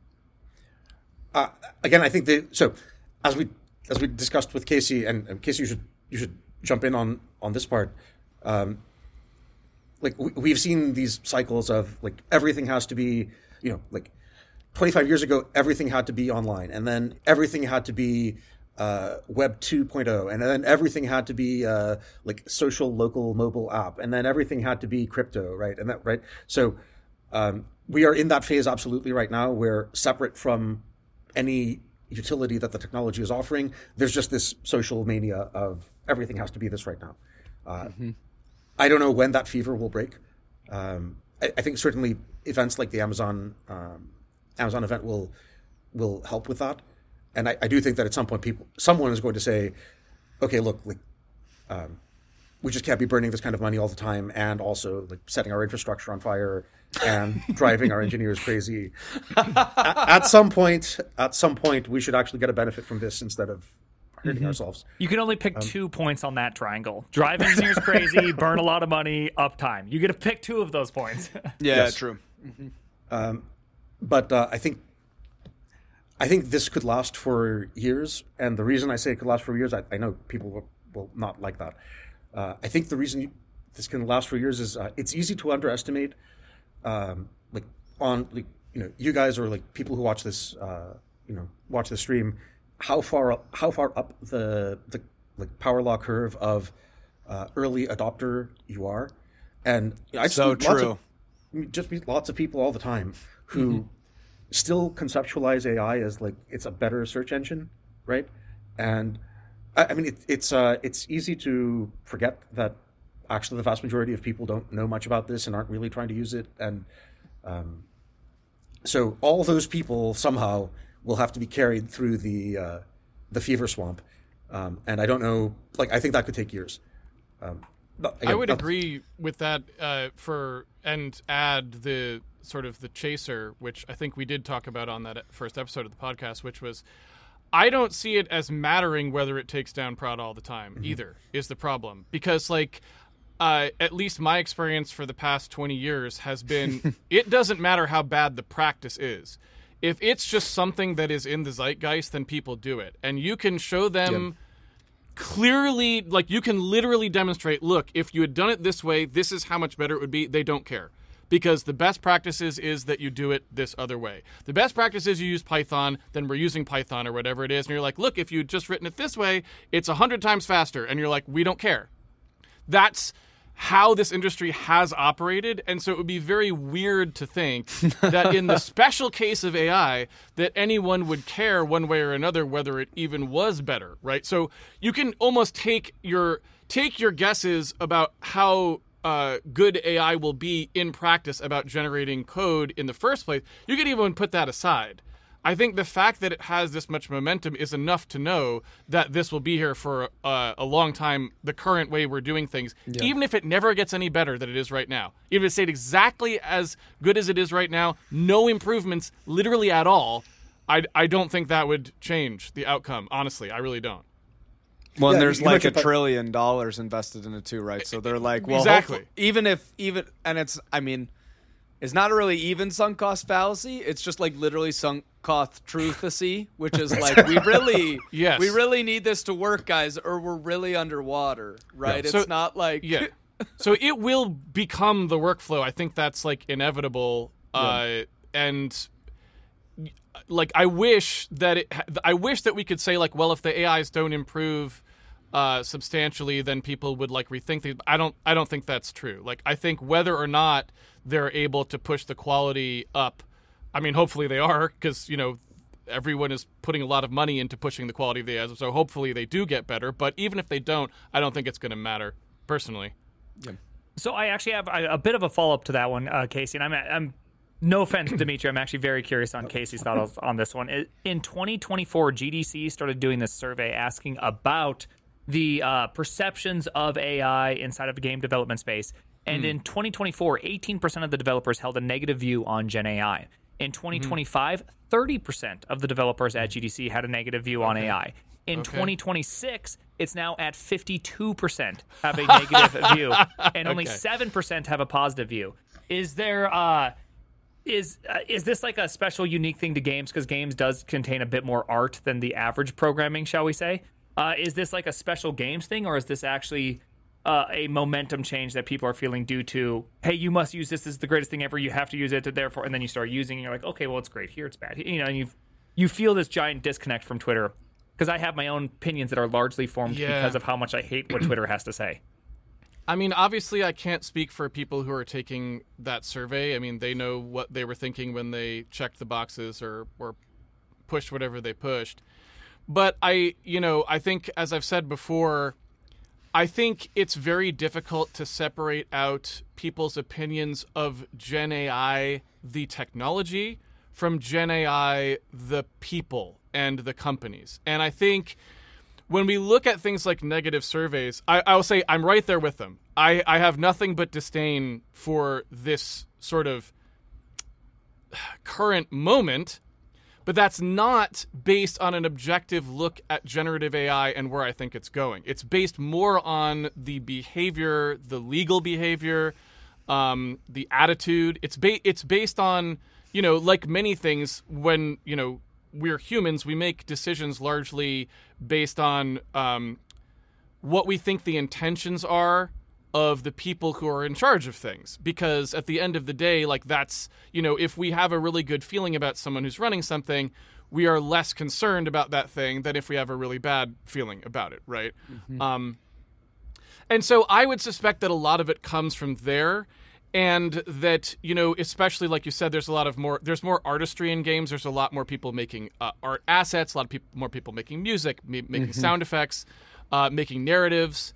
Uh, again, I think that so as we as we discussed with Casey, and, and Casey, you should you should jump in on on this part. Um, like we, we've seen these cycles of like everything has to be, you know, like twenty-five years ago, everything had to be online, and then everything had to be uh, Web two point oh, and then everything had to be uh, like social, local, mobile app, and then everything had to be crypto, right? And that, right? So um, we are in that phase absolutely right now, where separate from any utility that the technology is offering, there's just this social mania of everything has to be this right now. Uh, mm-hmm. I don't know when that fever will break. Um, I, I think certainly events like the Amazon um, Amazon event will will help with that, and I, I do think that at some point, people, someone is going to say, "Okay, look, like, um, we just can't be burning this kind of money all the time, and also like setting our infrastructure on fire and driving our engineers crazy." at, at some point, at some point, we should actually get a benefit from this instead of hurting mm-hmm. ourselves. You can only pick um, two points on that triangle: drive engineers crazy, burn a lot of money, uptime. You get to pick two of those points. Yeah, yes. True. Mm-hmm. Um, But uh, I think I think this could last for years. And the reason I say it could last for years, I, I know people will, will not like that. Uh, I think the reason you, this can last for years is uh, it's easy to underestimate, um, like on like you know you guys or like people who watch this uh, you know watch the stream, how far up, how far up the the like power law curve of uh, early adopter you are, and I just so meet lots true. Of, just meet lots of people all the time who mm-hmm. still conceptualize A I as like it's a better search engine, right? And I, I mean, it, it's uh, it's easy to forget that actually the vast majority of people don't know much about this and aren't really trying to use it. And um, so all those people somehow will have to be carried through the uh, the fever swamp. Um, and I don't know, like I think that could take years. Um, but again, I would not- agree with that uh, for and add the sort of the chaser, which I think we did talk about on that first episode of the podcast, which was I don't see it as mattering whether it takes down prod all the time mm-hmm. either is the problem. Because like uh, at least my experience for the past twenty years has been it doesn't matter how bad the practice is. If it's just something that is in the zeitgeist, then people do it. And you can show them yep. clearly, like you can literally demonstrate, look, if you had done it this way, this is how much better it would be. They don't care. Because the best practices is that you do it this other way. The best practice is you use Python, then we're using Python or whatever it is. And you're like, look, if you'd just written it this way, it's one hundred times faster. And you're like, we don't care. That's how this industry has operated. And so it would be very weird to think that in the special case of A I, that anyone would care one way or another whether it even was better, right? So you can almost take your take your guesses about how Uh, good A I will be in practice about generating code in the first place. You could even put that aside. I think the fact that it has this much momentum is enough to know that this will be here for uh, a long time, the current way we're doing things, yeah. even if it never gets any better than it is right now. Even if it stayed exactly as good as it is right now, no improvements literally at all, I, I don't think that would change the outcome. Honestly, I really don't. Well, yeah, and there's like a that. trillion dollars invested in it too, right? So they're like, well, exactly. even if even, and it's, I mean, it's not really even sunk cost fallacy. It's just like literally sunk cost truthacy, which is like we really, yes. we really need this to work, guys, or we're really underwater, right? Yeah. It's so, not like yeah. So it will become the workflow. I think that's like inevitable, yeah. uh, and. Like I wish that it, I wish that we could say like, well, if the A Is don't improve uh, substantially, then people would like rethink things. I don't, I don't think that's true. Like I think whether or not they're able to push the quality up, I mean, hopefully they are, because you know everyone is putting a lot of money into pushing the quality of the A Is. So hopefully they do get better. But even if they don't, I don't think it's going to matter personally. Yeah. So I actually have a, a bit of a follow up to that one, uh, Casey, and I'm, I'm. No offense, Dimitri. I'm actually very curious on Casey's thoughts on this one. In twenty twenty-four, G D C started doing this survey asking about the uh, perceptions of A I inside of the game development space. And mm. in twenty twenty-four, eighteen percent of the developers held a negative view on Gen A I. In twenty twenty-five, mm-hmm. thirty percent of the developers at G D C had a negative view on okay. A I. In okay. twenty twenty-six, it's now at fifty-two percent have a negative view, and only okay. seven percent have a positive view. Is there... Uh, Is uh, is this like a special, unique thing to games? Because games does contain a bit more art than the average programming, shall we say? Uh, is this like a special games thing, or is this actually uh, a momentum change that people are feeling due to, hey, you must use this. This is the greatest thing ever. You have to use it. To therefore, and then you start using it. And you're like, okay, well, it's great. Here, it's bad. You know, and you you feel this giant disconnect from Twitter because I have my own opinions that are largely formed Yeah. because of how much I hate what Twitter has to say. I mean, obviously, I can't speak for people who are taking that survey. I mean, they know what they were thinking when they checked the boxes or, or pushed whatever they pushed. But I, you know, I think, as I've said before, I think it's very difficult to separate out people's opinions of Gen A I, the technology, from Gen A I, the people and the companies. And I think when we look at things like negative surveys, I, I will say I'm right there with them. I, I have nothing but disdain for this sort of current moment, but that's not based on an objective look at generative A I and where I think it's going. It's based more on the behavior, the legal behavior, um, the attitude. It's ba- it's based on, you know, like many things, when, you know, we're humans, we make decisions largely based on um, what we think the intentions are of the people who are in charge of things. Because at the end of the day, like, that's, you know, if we have a really good feeling about someone who's running something, we are less concerned about that thing than if we have a really bad feeling about it, right? Mm-hmm. Um, and so I would suspect that a lot of it comes from there. And that, you know, especially like you said, there's a lot of more, there's more artistry in games. There's a lot more people making uh, art assets, a lot of people, more people making music, ma- making mm-hmm. sound effects, uh, making narratives.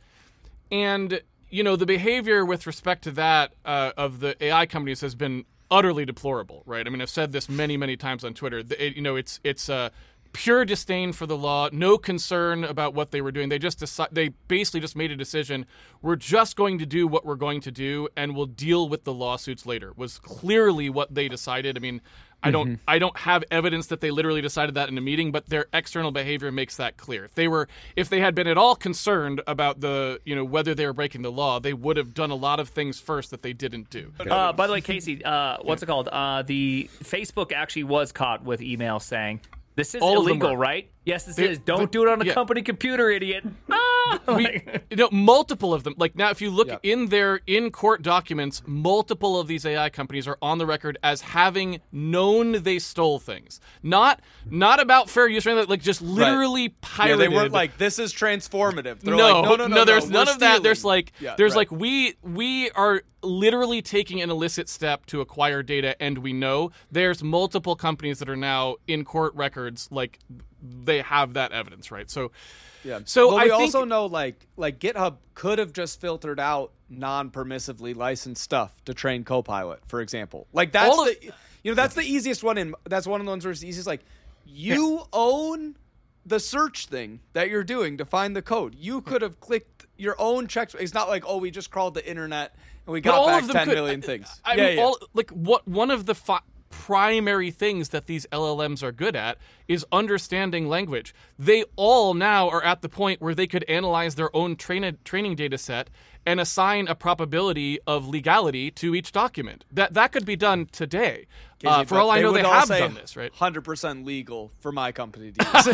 And, you know, the behavior with respect to that uh, of the A I companies has been utterly deplorable, right? I mean, I've said this many, many times on Twitter. It, you know, it's it's uh, pure disdain for the law, no concern about what they were doing. They just deci- they basically just made a decision. We're just going to do what we're going to do, and we'll deal with the lawsuits later. Was clearly what they decided. I mean, I don't mm-hmm. I don't have evidence that they literally decided that in a meeting, but their external behavior makes that clear. If they were if they had been at all concerned about the, you know, whether they were breaking the law, they would have done a lot of things first that they didn't do. Uh, by the way, Casey, uh, what's it called? Uh, the Facebook actually was caught with emails saying, this is all illegal, right? Yes, this they, is. Don't the, do it on a yeah. company computer, idiot. Ah! We, you know, multiple of them. Like, now, if you look yep. in their in-court documents, multiple of these A I companies are on the record as having known they stole things. Not not about fair use or anything, like just literally right. pirated. Yeah, they weren't like, this is transformative. They're no, like, no, no, no, no, there's no, none of stealing. that. There's like, yeah, there's right. like, we we are literally taking an illicit step to acquire data, and we know there's multiple companies that are now in court records, like, they have that evidence, right? So, yeah. So well, I we think, also know, like, like GitHub could have just filtered out non-permissively licensed stuff to train Copilot, for example. Like, that's All the, of, you know, that's the easiest one. In that's one of the ones where it's the easiest. Like, you yeah. own the search thing that you're doing to find the code. You could have clicked your own checks. It's not like, oh, we just crawled the internet and we got back ten could, million things. I, I yeah, mean, yeah. all like what one of the fi- primary things that these L L Ms are good at is understanding language. They all now are at the point where they could analyze their own train- training data set and assign a probability of legality to each document. That that could be done today. Uh, for all I know, they, they have done this, right? one hundred percent legal for my company to use.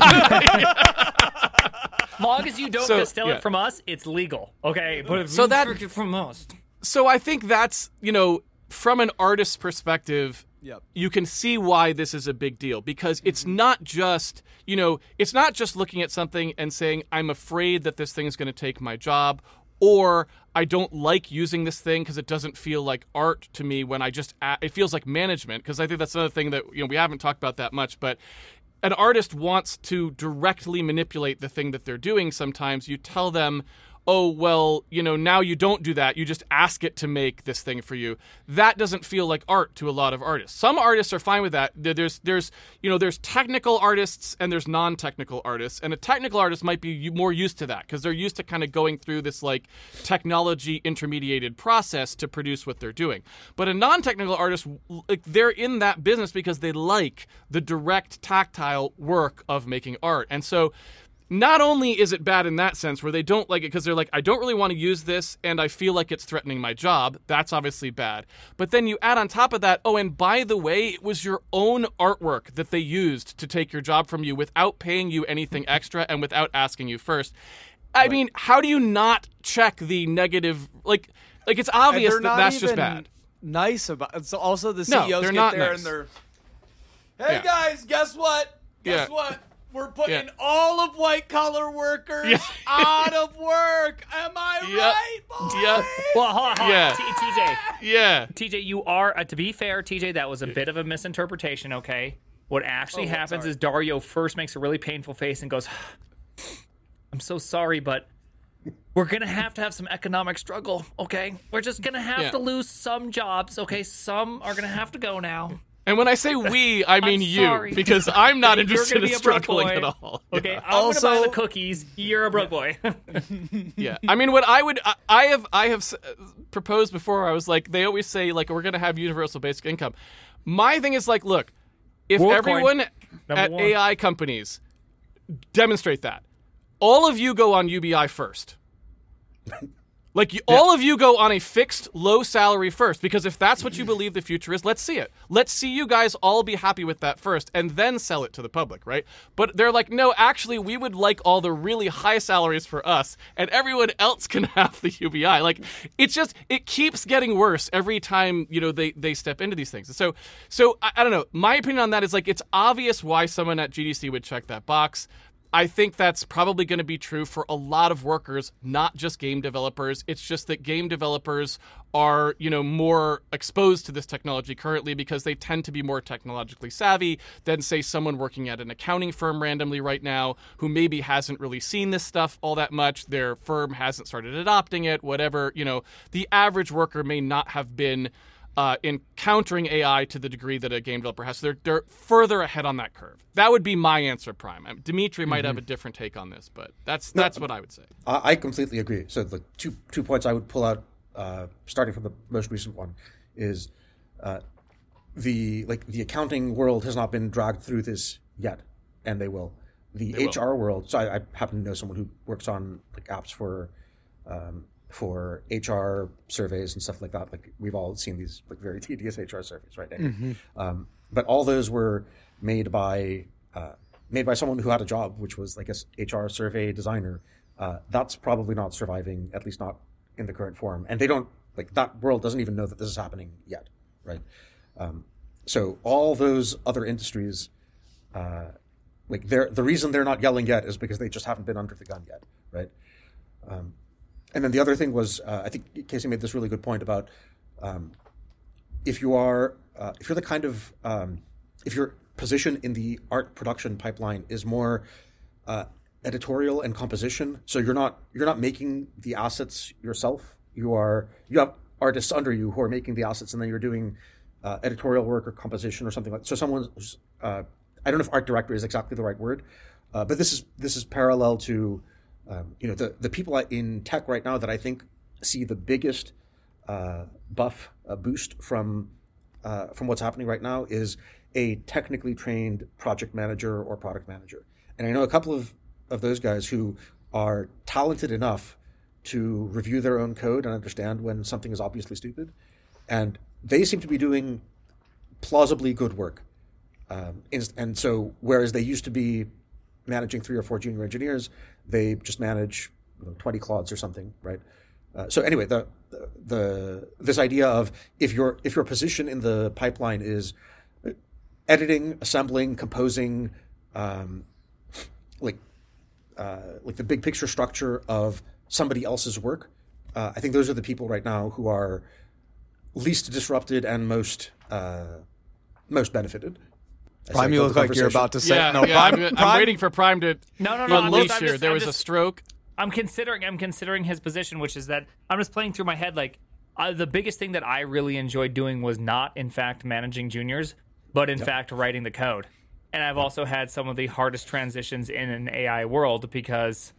As long as you don't so, distill yeah. it from us, it's legal. Okay, but if so you that took it from us. So I think that's, you know, from an artist's perspective, yep. you can see why this is a big deal, because it's not just, you know, it's not just looking at something and saying, I'm afraid that this thing is going to take my job, or I don't like using this thing because it doesn't feel like art to me when I just, add, it feels like management, because I think that's another thing that, you know, we haven't talked about that much, but an artist wants to directly manipulate the thing that they're doing sometimes. You tell them, oh, well, you know, now you don't do that. You just ask it to make this thing for you. That doesn't feel like art to a lot of artists. Some artists are fine with that. There's, there's, you know, there's technical artists and there's non-technical artists. And a technical artist might be more used to that because they're used to kind of going through this, like, technology intermediated process to produce what they're doing. But a non-technical artist, like, they're in that business because they like the direct, tactile work of making art. And so not only is it bad in that sense where they don't like it because they're like, I don't really want to use this and I feel like it's threatening my job. That's obviously bad. But then you add on top of that, oh, and by the way, it was your own artwork that they used to take your job from you without paying you anything extra and without asking you first. I mean, how do you not check the negative? Like, like it's obvious that that's just bad. Nice about it. So also the C No, E Os they're get not there nice. and they're, hey Yeah. guys, guess what? Guess Yeah. what? We're putting Yeah. all of white collar workers Yeah. out of work. Am I Yep. right, boys? Yeah. Well, hold on, hold on. Yeah. T- TJ, Yeah. T J, you are, uh, to be fair, T J, that was a bit of a misinterpretation, okay? What actually Oh, happens sorry. is Dario first makes a really painful face and goes, I'm so sorry, but we're going to have to have some economic struggle, okay? We're just going to have Yeah. to lose some jobs, okay? Some are going to have to go now. And when I say we, I mean you, sorry. because I'm not You're interested gonna in be a broke struggling boy. at all. Okay, Yeah. I'm going to buy Also- the cookies. You're a broke boy. Yeah. I mean, what I would, I, I have, I have s- proposed before. I was like, they always say like we're going to have universal basic income. My thing is like, look, if WorldCoin, everyone number at one. A I companies demonstrate that, all of you go on U B I first. Like, you, all of you go on a fixed, low salary first, because if that's what you believe the future is, let's see it. Let's see you guys all be happy with that first, and then sell it to the public, right? But they're like, no, actually, we would like all the really high salaries for us, and everyone else can have the U B I. Like, it's just, it keeps getting worse every time, you know, they, they step into these things. So, so I, I don't know. My opinion on that is, like, it's obvious why someone at G D C would check that box. I think that's probably going to be true for a lot of workers, not just game developers. It's just that game developers are, you know, more exposed to this technology currently because they tend to be more technologically savvy than, say, someone working at an accounting firm randomly right now who maybe hasn't really seen this stuff all that much. Their firm hasn't started adopting it, whatever. You know, the average worker may not have been Uh, encountering A I to the degree that a game developer has. So they're, they're further ahead on that curve. That would be my answer, Prime. I mean, Dimitri might have a different take on this, but that's that's what I would say. I I completely agree. So the two two points I would pull out, uh, starting from the most recent one, is uh, the like the accounting world has not been dragged through this yet, and they will. The They H R will. world. So I, I happen to know someone who works on like apps for um, for H R surveys and stuff like that. Like we've all seen these like very tedious H R surveys, right? Anyway. Um, but all those were made by uh, made by someone who had a job, which was like a s- H R survey designer. Uh, that's probably not surviving, at least not in the current form. And they don't like that world doesn't even know that this is happening yet, right? Um, so all those other industries, uh, like they're the reason they're not yelling yet is because they just haven't been under the gun yet, right? Um, and then the other thing was, uh, I think Casey made this really good point about um, if you are uh, if you're the kind of um, if your position in the art production pipeline is more uh, editorial and composition, so you're not you're not making the assets yourself. You are you have artists under you who are making the assets, and then you're doing uh, editorial work or composition or something like. So someone's uh, I don't know if art director is exactly the right word, uh, but this is this is parallel to um, you know the the people in tech right now that I think see the biggest uh, buff uh, boost from uh, from what's happening right now is a technically trained project manager or product manager, and I know a couple of of those guys who are talented enough to review their own code and understand when something is obviously stupid, and they seem to be doing plausibly good work. Um, and so, whereas they used to be managing three or four junior engineers, they just manage you know, twenty clods or something, right? Uh, so anyway, the, the the this idea of if your if your position in the pipeline is editing, assembling, composing, um, like uh, like the big picture structure of somebody else's work, uh, I think those are the people right now who are least disrupted and most uh, most benefited. As I Prime, you go look the like you're conversation. about to say Yeah, no. yeah, Prime, I'm, I'm Prime- waiting for Prime to No, no, no. I'm unleash just- I'm here. just- there I'm was a just- stroke. I'm considering I'm considering his position, which is that I'm just playing through my head like uh, the biggest thing that I really enjoyed doing was not in fact managing juniors, but in fact writing the code. And I've also had some of the hardest transitions in an A I world because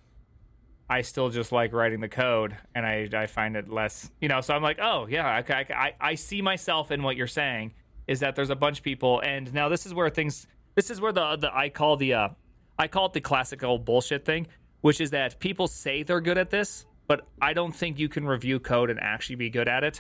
I still just like writing the code, and I I find it less, you know. So I'm like, oh yeah, I I, I, I see myself in what you're saying. Is that there's a bunch of people, and now this is where things. This is where the the I call the uh, I call it the classical bullshit thing, which is that people say they're good at this, but I don't think you can review code and actually be good at it.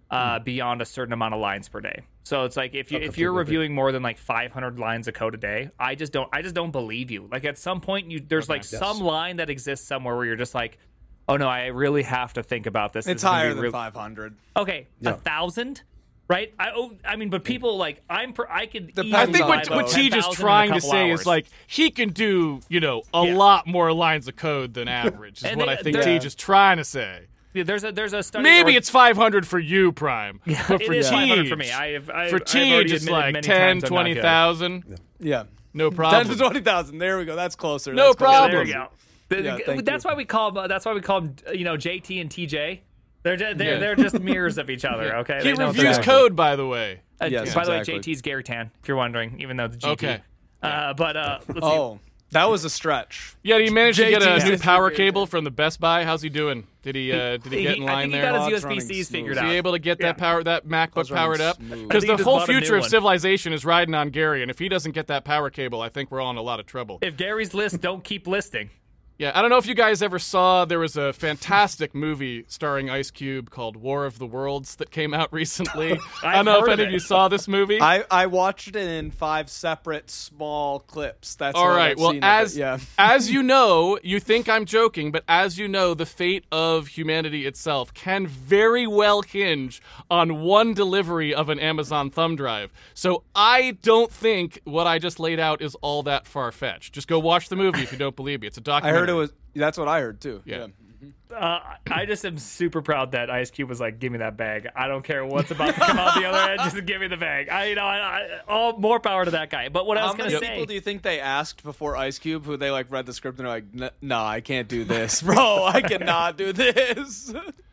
uh, beyond a certain amount of lines per day. So it's like if you Oh, if you're completely agree. reviewing more than like five hundred lines of code a day, I just don't I just don't believe you. Like at some point, you there's like Yes. some line that exists somewhere where you're just like, oh no, I really have to think about this. This It's is gonna be higher than real- five hundred. Okay, Yeah. a thousand, right? I oh, I mean, but people like I'm per, I could. Depends easily I think what, buy what about Tej is ten thousand in a trying to couple say hours. is like he can do, you know, a Yeah. lot more lines of code than average. Is And what they- I think they're- Tej is trying to say. Yeah, there's a there's a study. Maybe or- it's five hundred for you, Prime. But it for is five hundred Tej, for me. I have I, for I've Tej, already it's admitted like many ten, times I'm not twenty good. Yeah. thousand. No ten problem. to twenty thousand. There we go. That's closer. No That's closer. problem. There we go. The- Yeah, thank that's you. why we call them. That's why we call them. You know, J T and T J. They're ju- they're Yeah. they're just mirrors of each other. Okay. He They know what they're reviews doing. code, by the way. Uh, Yes, by the way, exactly. J T's Gary Tan, if you're wondering, even though it's G T. Okay. Uh, but uh, let's see. Oh, that was a stretch. Yeah, he managed to J get T a new is power weird. cable from the Best Buy. How's he doing? Did he uh, did he get in I line think he there? got his Odds U S B running Cs smooth. figured Is out. he able to get Yeah. that power that MacBook Odds running powered up? smooth. Because I the think he whole just bought a new future of one. civilization is riding on Gary, and if he doesn't get that power cable, I think we're all in a lot of trouble. If Gary's list don't keep listing. Yeah, I don't know if you guys ever saw, there was a fantastic movie starring Ice Cube called War of the Worlds that came out recently. I don't know if heard any of of you it. saw this movie. I, I watched it in five separate small clips. That's All what right. I've Well, seen of as it. Yeah. as you know, you think I'm joking, but as you know, the fate of humanity itself can very well hinge on one delivery of an Amazon thumb drive. So I don't think what I just laid out is all that far fetched. Just go watch the movie if you don't believe me. It's a I documentary. heard it was. That's what I heard too. Yeah. Uh, I just am super proud that Ice Cube was like, "Give me that bag. I don't care what's about to come out the other end. Just give me the bag." I, you know, I, I, all more power to that guy. But what I was How gonna many say, people do you think they asked before Ice Cube, who they like read the script and they're like, "N- "No, I can't do this, bro. I cannot do this."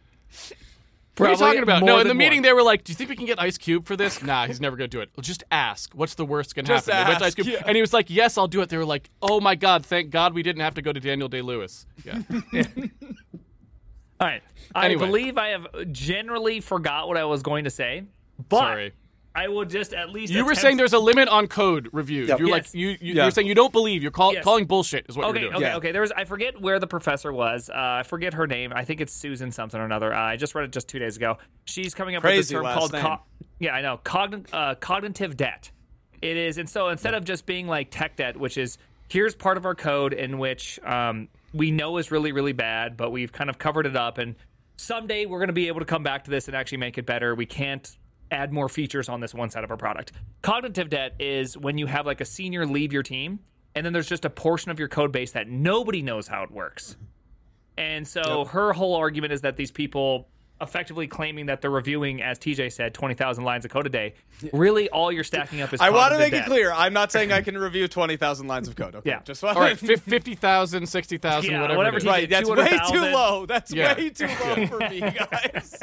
What are you Probably talking about? more No, in the than meeting one. they were like, "Do you think we can get Ice Cube for this?" Nah, he's never going to do it. Well, just ask. What's the worst can Just happen? They went to ask, Ice Cube, yeah. and he was like, "Yes, I'll do it." They were like, "Oh my God, thank God we didn't have to go to Daniel Day-Lewis." Yeah. all right, I Anyway. believe I have generally forgot what I was going to say, but Sorry. I will just at least. You were attempt- saying there's a limit on code reviews. Yep. You're like Yes. you, you Yeah. you're saying you don't believe. You're call, Yes. calling bullshit is what Okay, you're doing. okay, Yeah. okay. There was I forget where the professor was. Uh, I forget her name. I think it's Susan something or another. Uh, I just read it just two days ago. She's coming up with Crazy this term last called name. co- yeah, I know cogn- uh, cognitive debt. It is, and so instead of just being like tech debt, which is here's part of our code in which um, we know is really really bad, but we've kind of covered it up, and someday we're going to be able to come back to this and actually make it better. We can't add more features on this one side of our product. Cognitive debt is when you have like a senior leave your team, and then there's just a portion of your code base that nobody knows how it works. And so her whole argument is that these people effectively claiming that they're reviewing, as T J said, twenty thousand lines of code a day. Really, all you're stacking up is I want to cognitive make debt. it clear. I'm not saying I can review twenty thousand lines of code. Okay, Yeah. just All right, fif- fifty thousand, sixty thousand, Yeah, whatever. whatever it is. he- right. That's way too two hundred thousand. low. That's Yeah. way too low for me, guys.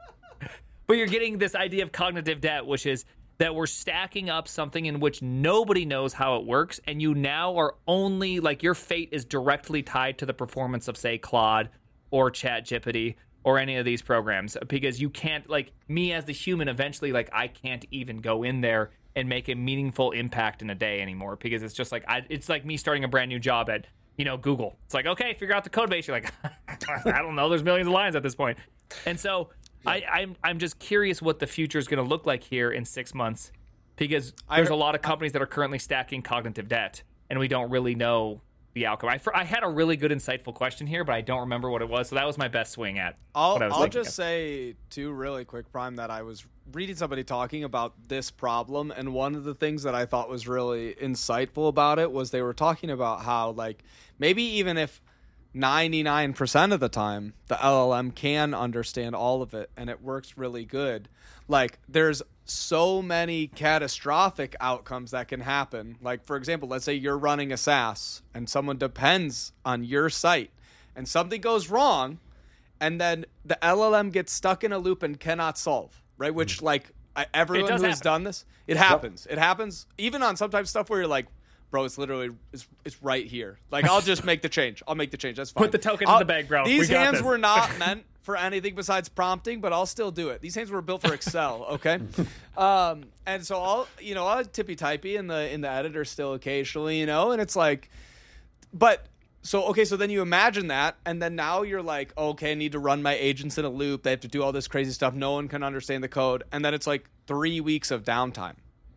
But you're getting this idea of cognitive debt, which is that we're stacking up something in which nobody knows how it works, and you now are only like your fate is directly tied to the performance of, say, Claude or ChatGPT or any of these programs, because you can't, like me as the human, eventually, like I can't even go in there and make a meaningful impact in a day anymore, because it's just like I, it's like me starting a brand new job at you know Google. It's like, okay, figure out the code base. You're like, I don't know. There's millions of lines at this point, and so. I, I'm I'm just curious what the future is going to look like here in six months, because there's a lot of companies that are currently stacking cognitive debt, and we don't really know the outcome. I, I had a really good, insightful question here, but I don't remember what it was, so that was my best swing at I'll, what I was I'll thinking just of. say, too, really quick, Prime, that I was reading somebody talking about this problem, and one of the things that I thought was really insightful about it was they were talking about how, like, maybe even if ninety-nine percent of the time the L L M can understand all of it and it works really good, like, there's so many catastrophic outcomes that can happen. Like, for example, let's say you're running a SaaS and someone depends on your site and something goes wrong, and then the L L M gets stuck in a loop and cannot solve, right? Which, like, I- everyone does who has happen. done this, it happens. It happens even on sometimes stuff where you're like, bro, it's literally it's, it's right here. Like, I'll just make the change. I'll make the change. That's fine. Put the token in I'll- the bag, bro. These We got hands this. were not meant for anything besides prompting, but I'll still do it. These hands were built for Excel, okay? um, and so I'll, you know, I'll tippy typey in the in the editor still occasionally, you know, and it's like, but So, okay, so then you imagine that, and then now you're like, okay, I need to run my agents in a loop. They have to do all this crazy stuff. No one can understand the code. And then it's like three weeks of downtime.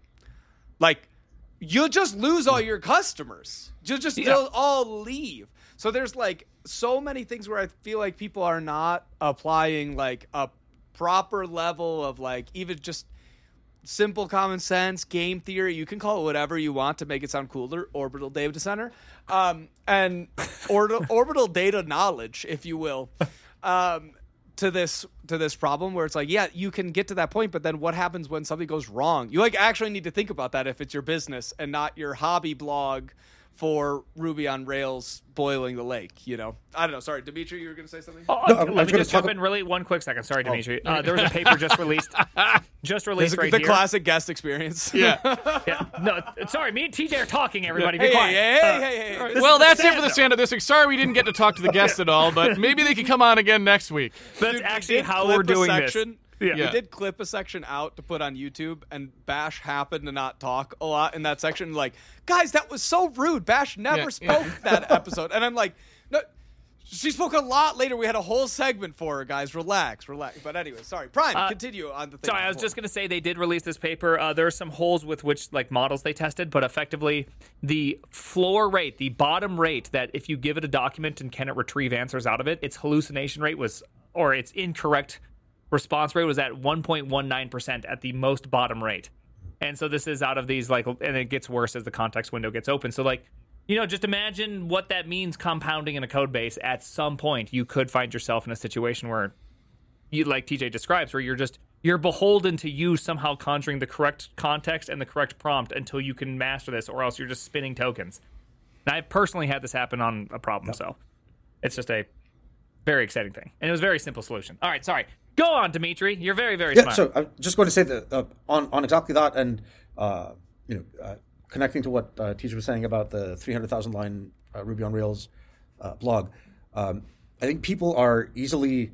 Like, you'll just lose all your customers. You'll just Yeah. they'll all leave. So there's like so many things where I feel like people are not applying like a proper level of like even just simple common sense, game theory. You can call it whatever you want to make it sound cooler. Orbital data center, um, and orbital, orbital data knowledge, if you will, um, to this to this problem where it's like, yeah, you can get to that point, but then what happens when something goes wrong? You like actually need to think about that if it's your business and not your hobby blog for Ruby on Rails boiling the lake, you know? I don't know. Sorry, Dimitri, you were going to say something? Oh, No, I- I let was me gonna just jump talk- in really one quick second. Sorry, Dimitri. Uh, there was a paper just released, just This released is right the here. classic guest experience. Yeah. Yeah. No, sorry. Me and T J are talking. Everybody, be Hey, quiet. hey, Uh, hey, hey, hey. this Well, is the that's it stand, for the though. stand of this week. Sorry we didn't get to talk to the guests at all, but maybe they could come on again next week. That's Dude, we actually did how clip we're a doing section. this. Yeah. Yeah. We did clip a section out to put on YouTube, and Bash happened to not talk a lot in that section. Like, guys, that was so rude. Bash never Yeah, spoke yeah. that episode. And I'm like, no, she spoke a lot later. We had a whole segment for her, guys. Relax, relax. But anyway, sorry. Prime, Uh, continue on the thing. Sorry, I was before. just going to say they did release this paper. Uh, there are some holes with which like models they tested, but effectively the floor rate, the bottom rate that if you give it a document and can it retrieve answers out of it, its hallucination rate was, or its incorrect response rate was at one point one nine percent at the most bottom rate. And so this is out of these like, and it gets worse as the context window gets open. So like, you know, just imagine what that means compounding in a code base. At some point, you could find yourself in a situation where you, like T J describes, where you're just you're beholden to you somehow conjuring the correct context and the correct prompt until you can master this, or else you're just spinning tokens. And I personally had this happen on a problem, so it's just a very exciting thing, and it was a very simple solution. All right, sorry, go on, Dimitri. You're very very Yeah, smart. so I'm just going to say that uh, on on exactly that, and uh, you know, uh, connecting to what uh, Teacher was saying about the three hundred thousand line uh, Ruby on Rails uh, blog, um, I think people are easily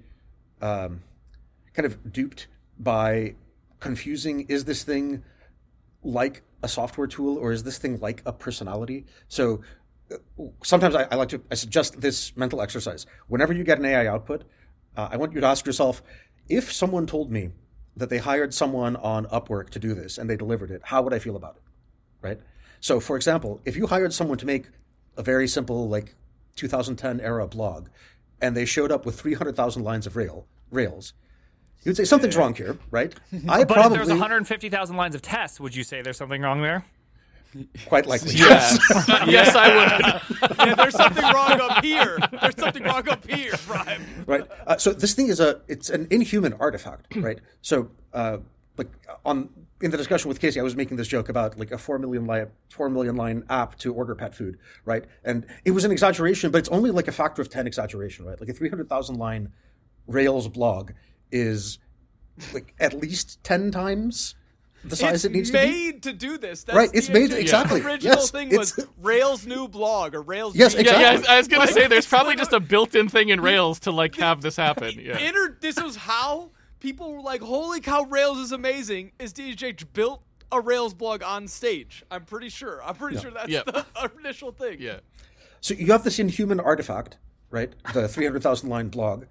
um, kind of duped by confusing: is this thing like a software tool, or is this thing like a personality? So uh, sometimes I, I like to I suggest this mental exercise. Whenever you get an A I output, uh, I want you to ask yourself, if someone told me that they hired someone on Upwork to do this and they delivered it, how would I feel about it? Right? So, for example, if you hired someone to make a very simple, like, two thousand ten era blog, and they showed up with three hundred thousand lines of rail, Rails, you'd say something's wrong here, right? I but probably if there's one hundred fifty thousand lines of tests, would you say there's something wrong there? quite likely. Yes, yes, I would. Yeah, there's something wrong up here. There's something wrong up here, Prime. Right. Uh, so this thing is a it's an inhuman artifact, right? So uh, like on in the discussion with Casey, I was making this joke about like a four million line four million line app to order pet food, right? And it was an exaggeration, but it's only like a factor of ten exaggeration, right? Like a three hundred thousand line Rails blog is like at least ten times the size It's it needs to be. made to do this. That's Right, it's the made- original exactly, original yes, thing it's- was Rails new blog or Rails. Yes, new- Yeah, yeah. I was- Exactly. I was gonna Like, say there's it's probably like just a- a built-in thing in Rails to like have this happen. Yeah. Inter- this was how people were like, "Holy cow, Rails is amazing!" Is D H H built a Rails blog on stage? I'm pretty sure. I'm pretty sure that's Yep. the initial thing. Yeah. So you have this inhuman artifact, right? The three hundred thousand line blog.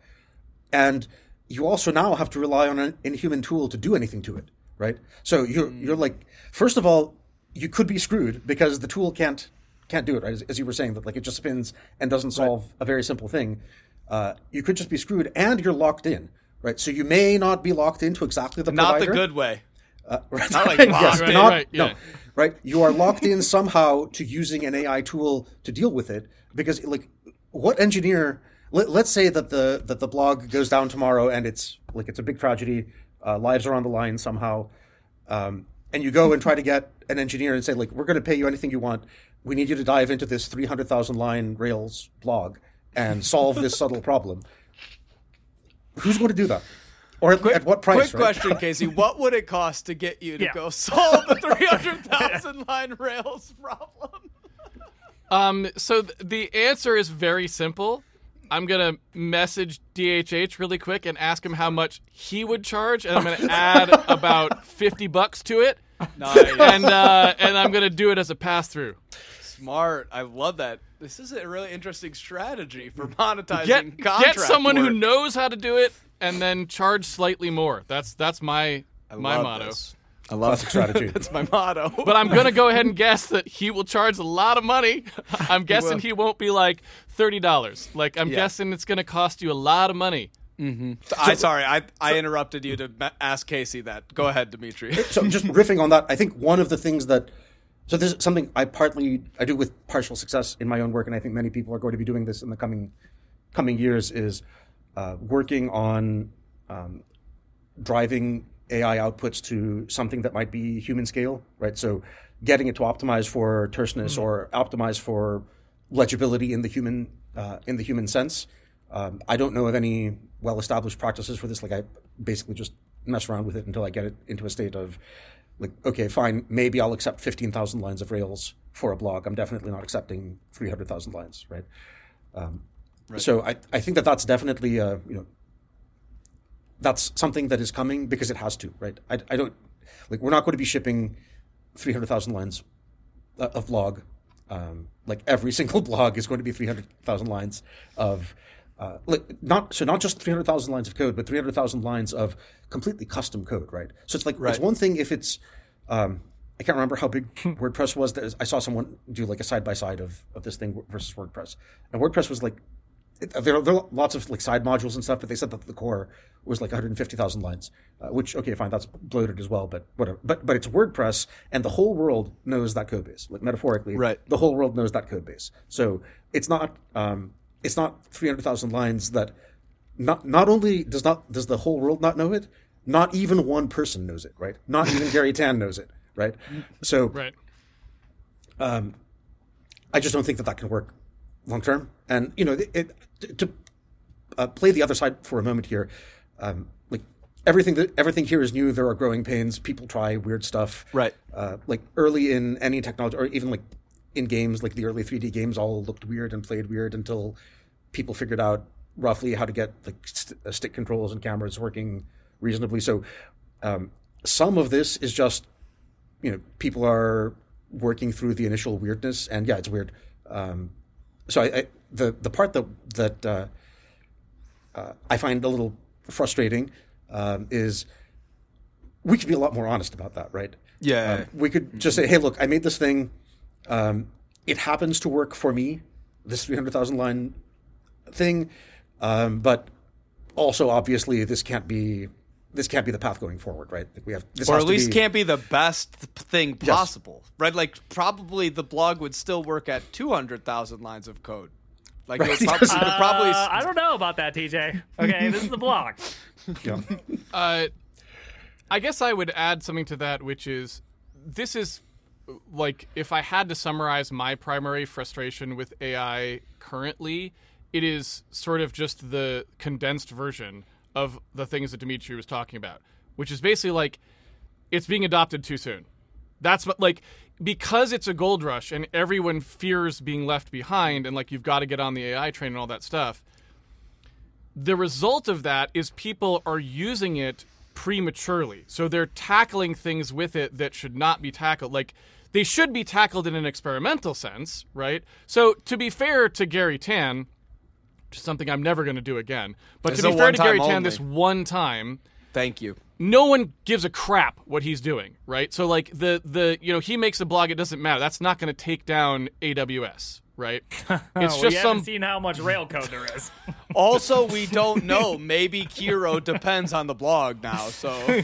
And you also now have to rely on an inhuman tool to do anything to it, right? So you're Mm. you're like, first of all, you could be screwed because the tool can't can't do it, right? As, as you were saying, that like it just spins and doesn't solve a very simple thing. Uh, you could just be screwed, and you're locked in, right? So you may not be locked into exactly the Not the provider. good way. Uh, right. Not like yes, locked in. not, Right, no, yeah. right. You are locked in somehow to using an A I tool to deal with it because, like, what engineer? Let, let's say that the that the blog goes down tomorrow and it's like it's a big tragedy, uh, lives are on the line somehow, um, and you go and try to get an engineer and say, like, we're going to pay you anything you want. We need you to dive into this three hundred thousand line Rails blog and solve this subtle problem. Who's going to do that? Or at, at what price? Quick right? question, Casey. What would it cost to get you to Yeah. go solve the three hundred thousand line Rails problem? Um. So th- the answer is very simple. I'm gonna message D H H really quick and ask him how much he would charge, and I'm gonna add about fifty bucks to it, Nice. and uh, and I'm gonna do it as a pass through. smart. I love that. This is a really interesting strategy for monetizing Get, contract get someone work. who knows how to do it and then charge slightly more. That's that's my I my love motto. this. I love Classic strategy. That's my motto. But I'm going to go ahead and guess that he will charge a lot of money. I'm guessing will. he won't be like thirty dollars. Like, I'm Yeah. guessing it's going to cost you a lot of money. I sorry, I I interrupted you to ma- ask Casey that. Go ahead, Dimitri. So just riffing on that, I think one of the things that, so this is something I partly, I do with partial success in my own work, and I think many people are going to be doing this in the coming coming years, is uh, working on um, driving A I outputs to something that might be human scale, right? So getting it to optimize for terseness mm-hmm. or optimize for legibility in the human uh, in the human sense. Um, I don't know of any well-established practices for this. Like, I basically just mess around with it until I get it into a state of, like, okay, fine, maybe I'll accept fifteen thousand lines of Rails for a blog. I'm definitely not accepting three hundred thousand lines, right? Um, right. So I, I think that that's definitely, uh, you know, that's something that is coming because it has to, right? I, I don't, like, we're not going to be shipping three hundred thousand lines of blog. Um, like, every single blog is going to be three hundred thousand lines of, uh, like, not, so not just three hundred thousand lines of code, but three hundred thousand lines of completely custom code, right? So it's like, right. it's one thing if it's, um, I can't remember how big WordPress was. There's, I saw someone do like a side-by-side of, of this thing versus WordPress. And WordPress was like, it, there, there are lots of like side modules and stuff, but they said that the core was like one hundred fifty thousand lines, uh, which, okay, fine, that's bloated as well, but whatever. But but it's WordPress, and the whole world knows that code base. Like, metaphorically, right. the whole world knows that code base. So it's not um, it's not three hundred thousand lines that not not only does not does the whole world not know it, not even one person knows it, right? Not even Gary Tan knows it, right? So right. Um, I just don't think that that can work long term. And you know, it, it, to uh, play the other side for a moment here, um, like everything that everything here is new. There are growing pains. People try weird stuff. Right. Uh, like early in any technology, or even like in games, like the early three D games, all looked weird and played weird until people figured out roughly how to get like st- stick controls and cameras working reasonably. So um, some of this is just, you know, people are working through the initial weirdness, and yeah, it's weird. Um, so I, I, the the part that that uh, uh, I find a little frustrating um, is we could be a lot more honest about that, right? Yeah. Um, we could just say, hey, look, I made this thing. Um, it happens to work for me, this three hundred thousand line thing, um, but also obviously this can't be this can't be the path going forward, right? Like we have, this or has at to least be, can't be the best thing Yes. possible, right? Like, probably the blog would still work at two hundred thousand lines of code. Like, Right. it would prob- it would Uh, probably. I don't know about that, T J. Okay, this is the blog. Yeah. Uh, I guess I would add something to that, which is this is like if I had to summarize my primary frustration with A I currently, it is sort of just the condensed version of the things that Dimitri was talking about, which is basically like it's being adopted too soon. That's what, like, because it's a gold rush and everyone fears being left behind and like you've got to get on the A I train and all that stuff. The result of that is people are using it prematurely. So they're tackling things with it that should not be tackled. Like, they should be tackled in an experimental sense, right? So to be fair to Gary Tan, which is something I'm never going to do again, but It's to be a fair to one-time Gary Tan only. this one time, Thank you. no one gives a crap what he's doing, right? So like the the you know, he makes a blog, it doesn't matter. That's not going to take down A W S, right? It's we just haven't some seen how much rail code there is. Also, we don't know. Maybe Kiro depends on the blog now. So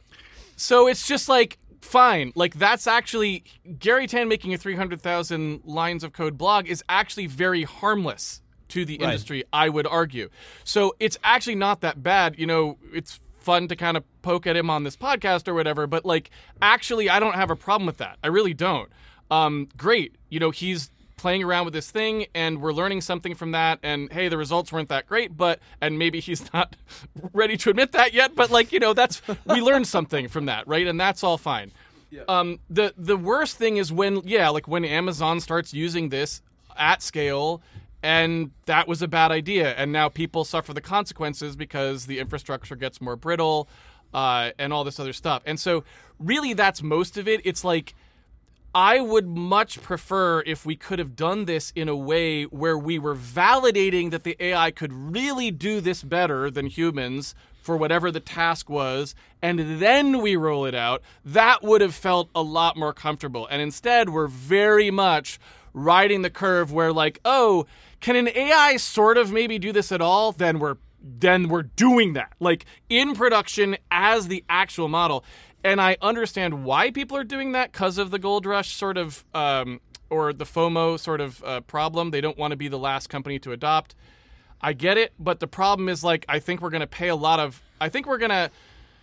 So it's just like, fine. Like, that's actually, Gary Tan making a three hundred thousand lines of code blog is actually very harmless to the Right. industry, I would argue. So it's actually not that bad. You know, it's fun to kind of poke at him on this podcast or whatever, but like, actually, I don't have a problem with that. I really don't. Um, great. You know, he's playing around with this thing and we're learning something from that, and hey, the results weren't that great, but and maybe he's not ready to admit that yet, but like, you know, that's we learned something from that, right? And that's all fine. Yeah. Um the the worst thing is when yeah, like when Amazon starts using this at scale, and that was a bad idea, and now people suffer the consequences because the infrastructure gets more brittle uh and all this other stuff. And so really that's most of it. It's like I would much prefer if we could have done this in a way where we were validating that the A I could really do this better than humans for whatever the task was, and then we roll it out. That would have felt a lot more comfortable. And instead, we're very much riding the curve where, like, oh, can an A I sort of maybe do this at all? Then we're then we're doing that, like, in production as the actual model. And I understand why people are doing that because of the gold rush sort of, um, or the FOMO sort of uh, problem. They don't want to be the last company to adopt. I get it, but the problem is, like, I think we're going to pay a lot of, I think we're going to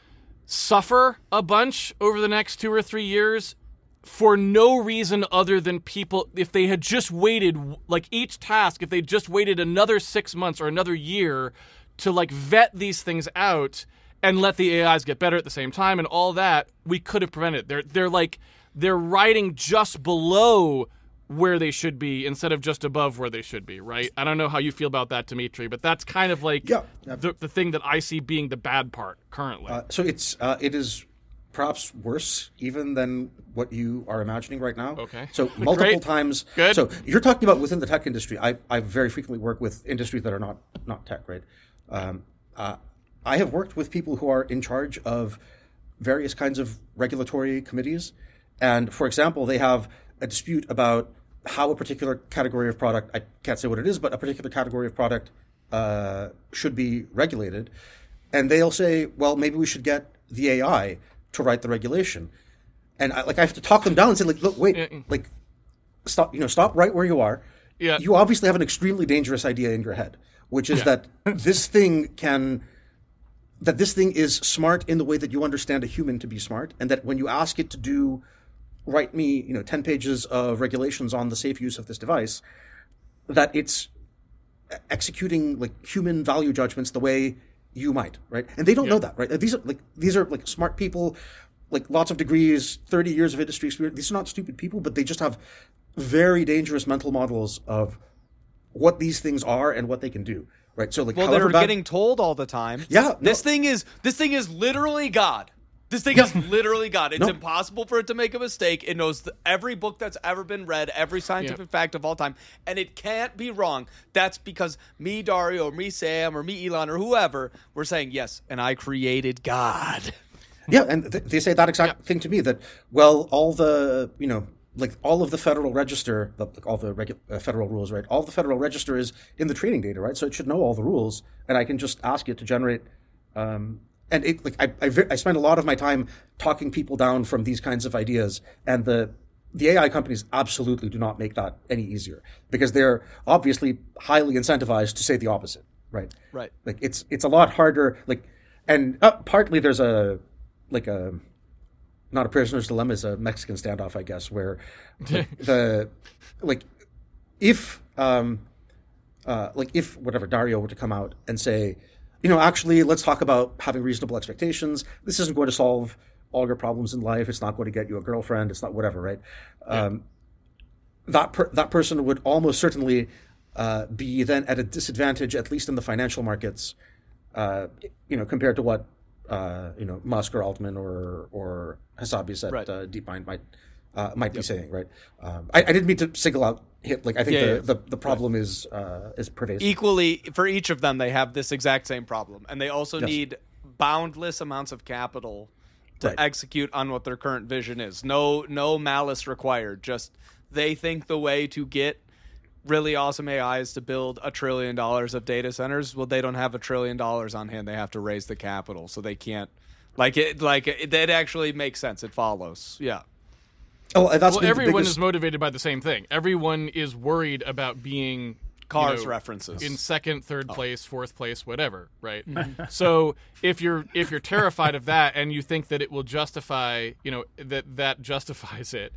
suffer a bunch over the next two or three years for no reason other than people, if they had just waited, like, each task, if they just waited another six months or another year to, like, vet these things out and let the A Is get better at the same time and all that, we could have prevented it. They're, they're like, they're riding just below where they should be instead of just above where they should be, right? I don't know how you feel about that, Dimitri, but that's kind of like yeah, yeah. The, the thing that I see being the bad part currently. Uh, so it's uh, it is perhaps worse even than what you are imagining right now. Okay. So multiple Great. times. Good. So you're talking about within the tech industry. I, I very frequently work with industries that are not, not tech, right? Um, uh, I have worked with people who are in charge of various kinds of regulatory committees. And for example, they have a dispute about how a particular category of product, I can't say what it is, but a particular category of product uh, should be regulated. And they'll say, well, maybe we should get the A I to write the regulation. And I, like I have to talk them down and say, like, look, wait, Mm-mm. like, stop, you know, stop right where you are. Yeah. You obviously have an extremely dangerous idea in your head, which is Yeah. that this thing can, that this thing is smart in the way that you understand a human to be smart, and that when you ask it to do, write me, you know, ten pages of regulations on the safe use of this device, that it's executing like human value judgments the way you might, right? And they don't Yeah. know that, right? These are like these are like smart people, like lots of degrees, thirty years of industry experience. These are not stupid people, but they just have very dangerous mental models of what these things are and what they can do, right? So like, Well, however they're bad- getting told all the time. Yeah, This no. thing is this thing is literally God. This thing is literally God. It's No. impossible for it to make a mistake. It knows the, every book that's ever been read, every scientific Yep. fact of all time, and it can't be wrong. That's because me, Dario, or me, Sam, or me, Elon, or whoever, we're saying, yes, and I created God. Yeah, and th- they say that exact thing to me, that, well, all the, you know, like all of the Federal Register, the, like all the regu- uh, federal rules, right? All the Federal Register is in the training data, right? So it should know all the rules, and I can just ask it to generate. Um, and it, like I, I, ve- I spend a lot of my time talking people down from these kinds of ideas, and the the A I companies absolutely do not make that any easier, because they're obviously highly incentivized to say the opposite, right? Right. Like it's it's a lot harder. Like, and uh, partly there's a like a. Not a prisoner's dilemma, is a Mexican standoff, I guess, where like, the like if um uh like if whatever Dario were to come out and say, you know, actually let's talk about having reasonable expectations. This isn't going to solve all your problems in life. It's not going to get you a girlfriend. It's not whatever, right? Yeah. Um, that per- that person would almost certainly uh, be then at a disadvantage, at least in the financial markets, uh, you know, compared to what. Uh, you know, Musk or Altman or or Hasabi's at Right. uh, DeepMind might uh, might be saying, right? Um, I, I didn't mean to single out him. Like I think Yeah, the, yeah. the the problem is uh, is pervasive. Equally, for each of them, they have this exact same problem, and they also Yes. need boundless amounts of capital to Right. execute on what their current vision is. No, no malice required. Just they think the way to get really awesome A Is to build a trillion dollars of data centers. Well, they don't have a trillion dollars on hand. They have to raise the capital, so they can't. Like it, like it, it actually makes sense. It follows. Yeah. Oh, and that's Well, been the everyone biggest- is motivated by the same thing. Everyone is worried about being Cars you know, references. in second, third place, fourth place, whatever, right? Mm-hmm. So if you're if you're terrified of that and you think that it will justify, you know, that that justifies it,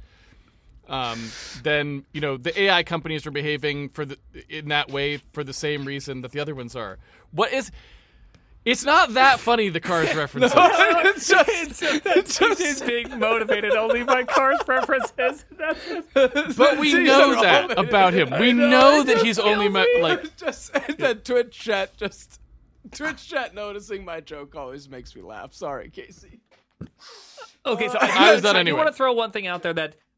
um, then you know the A I companies are behaving for the in that way for the same reason that the other ones are. What is? It's not that funny, the Cars references. it's just, it's, it's just he's being motivated only by Cars references. That's it. But we know that about him. We know that he's only met, like. just the Twitch chat. Just Twitch chat noticing my joke always makes me laugh. Sorry, Casey. Okay, so I was I, done I anyway. want to throw one thing out there that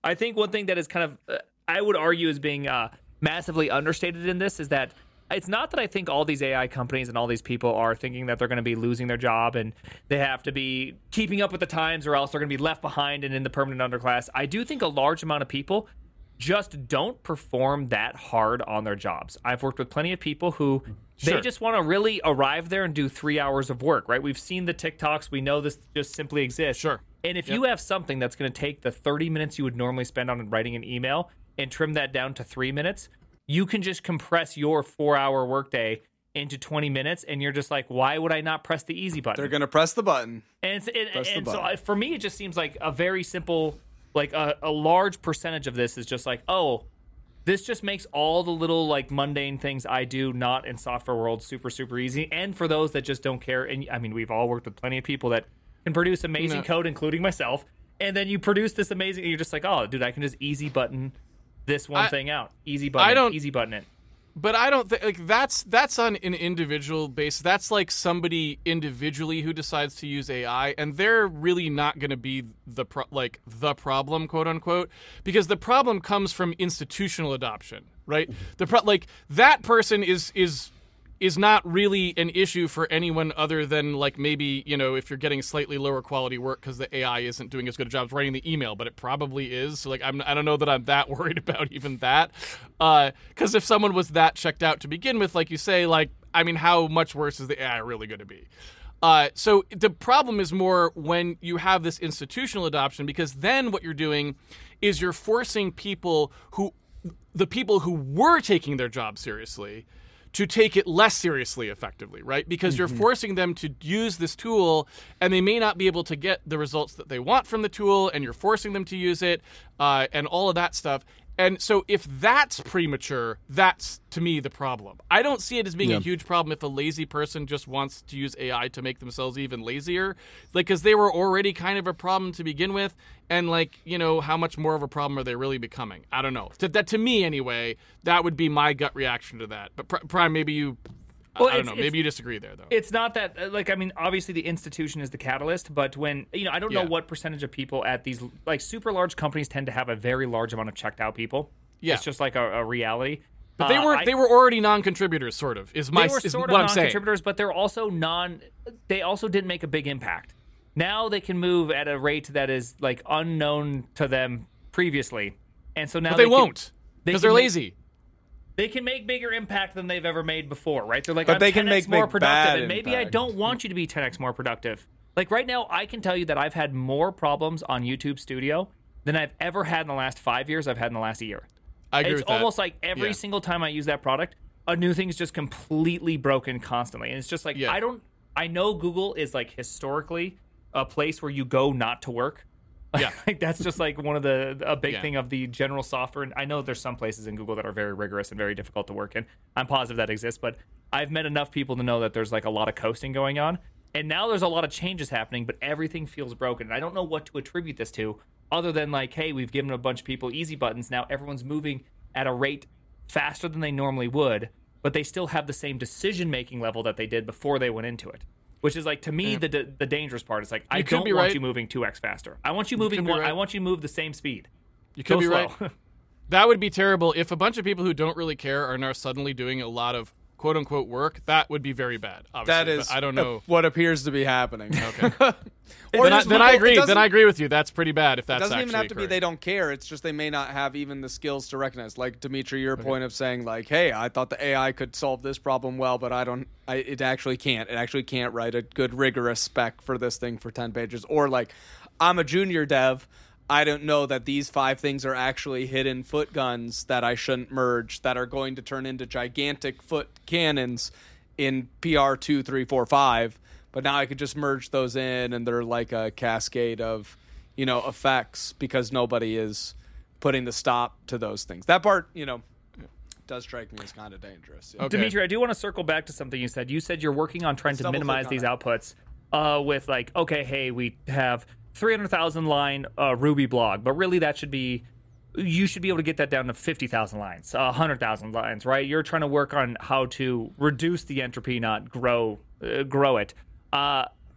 I think one thing that is kind of, uh, I would argue, is being uh, massively understated in this is that it's not that I think all these A I companies and all these people are thinking that they're going to be losing their job and they have to be keeping up with the times or else they're going to be left behind and in the permanent underclass. I do think a large amount of people just don't perform that hard on their jobs. I've worked with plenty of people who Sure. they just want to really arrive there and do three hours of work, right? We've seen the TikToks. We know this just simply exists. Sure. And if Yep. you have something that's going to take the thirty minutes you would normally spend on writing an email and trim that down to three minutes, you can just compress your four-hour workday into twenty minutes, and you're just like, why would I not press the easy button? They're going to press the button. And, it's, it, Press the and so button. I, for me, it just seems like a very simple, like a, a large percentage of this is just like, oh, this just makes all the little like mundane things I do not in software world super, super easy. And for those that just don't care, and I mean, we've all worked with plenty of people that can produce amazing No. code, including myself. And then you produce this amazing, and you're just like, oh, dude, I can just easy button this one I- thing out. Easy button, I don't- easy button it. But I don't think like that's that's on an individual basis. That's like somebody individually who decides to use A I, and they're really not going to be the pro- like the problem, quote unquote, because the problem comes from institutional adoption, right? The pro- like that person is is is not really an issue for anyone other than like maybe, you know, if you're getting slightly lower quality work because the A I isn't doing as good a job as writing the email, but it probably is. So like I'm I don't know that I'm that worried about even that. Uh because if someone was that checked out to begin with, like you say, like I mean, how much worse is the A I really going to be? Uh, so the problem is more when you have this institutional adoption, because then what you're doing is you're forcing people who, the people who were taking their job seriously, to take it less seriously effectively, right? Because you're forcing them to use this tool, and they may not be able to get the results that they want from the tool, and you're forcing them to use it, uh, and all of that stuff. And so if that's premature, that's, to me, the problem. I don't see it as being Yeah. a huge problem if a lazy person just wants to use A I to make themselves even lazier. Like, because they were already kind of a problem to begin with, and, like, you know, how much more of a problem are they really becoming? I don't know. To, that, to me, anyway, that would be my gut reaction to that. But, Pr- Prime, maybe you... Well, I don't it's- know. it's- Maybe you disagree there, though. It's not that, uh, like, I mean, obviously the institution is the catalyst, but when, you know, I don't know Yeah. what percentage of people at these, like, super large companies tend to have a very large amount of checked out people. Yeah. It's just like a, a reality. But they Uh, were I- they were already non-contributors, sort of. Is my they were is sort what of I'm saying. non-contributors, but they're also non, they also didn't make a big impact. Now they can move at a rate that is, like, unknown to them previously. And so now But they, can- won't they because can they're make- lazy. They can make bigger impact than they've ever made before, right? They're like, But I'm they can ten x make more big productive, bad and maybe I impact. don't want you to be ten x more productive. Like right now, I can tell you that I've had more problems on YouTube Studio than I've ever had in the last five years I've had in the last year. I agree It's with that. almost like every Yeah. single time I use that product, a new thing is just completely broken constantly. And it's just like, Yeah. I don't, I know Google is like historically a place where you go not to work. Yeah. Like that's just like one of the a big Yeah. thing of the general software. And I know there's some places in Google that are very rigorous and very difficult to work in. I'm positive that exists, but I've met enough people to know that there's like a lot of coasting going on. And now there's a lot of changes happening, but everything feels broken. And I don't know what to attribute this to, other than like, hey, we've given a bunch of people easy buttons. Now everyone's moving at a rate faster than they normally would, but they still have the same decision making level that they did before they went into it. Which is like, to me, the the dangerous part is like, I You could don't be want right. you moving two x faster. I want you moving could be one. I right. want you to move the same speed. You could Go be slow. right. That would be terrible if a bunch of people who don't really care are now suddenly doing a lot of quote unquote work. That would be very bad. Obviously, That but is I don't know. what appears to be happening. Okay. Or then I, just- then I it agree. doesn't- Then I agree with you. That's pretty bad if It that's doesn't actually even have to be occurring. they don't care. It's just they may not have even the skills to recognize. Like Dimitri, your point of saying like, "Hey, I thought the A I could solve this problem well, but I don't. I, it actually can't. It actually can't write a good rigorous spec for this thing for ten pages." Or like, I'm a junior dev. I don't know that these five things are actually hidden foot guns that I shouldn't merge that are going to turn into gigantic foot cannons in P R two, three, four, five. But now I could just merge those in, and they're like a cascade of, you know, effects because nobody is putting the stop to those things. That part, you know, does strike me as kind of dangerous. Yeah. Okay. Dimitri, I do want to circle back to something you said. You said you're working on trying Let's to double-click minimize on these it. outputs uh, with like, okay, hey, we have three hundred thousand line uh, Ruby blog, but really that should be, you should be able to get that down to fifty thousand lines, uh, one hundred thousand lines, right? You're trying to work on how to reduce the entropy, not grow uh, grow it. Uh,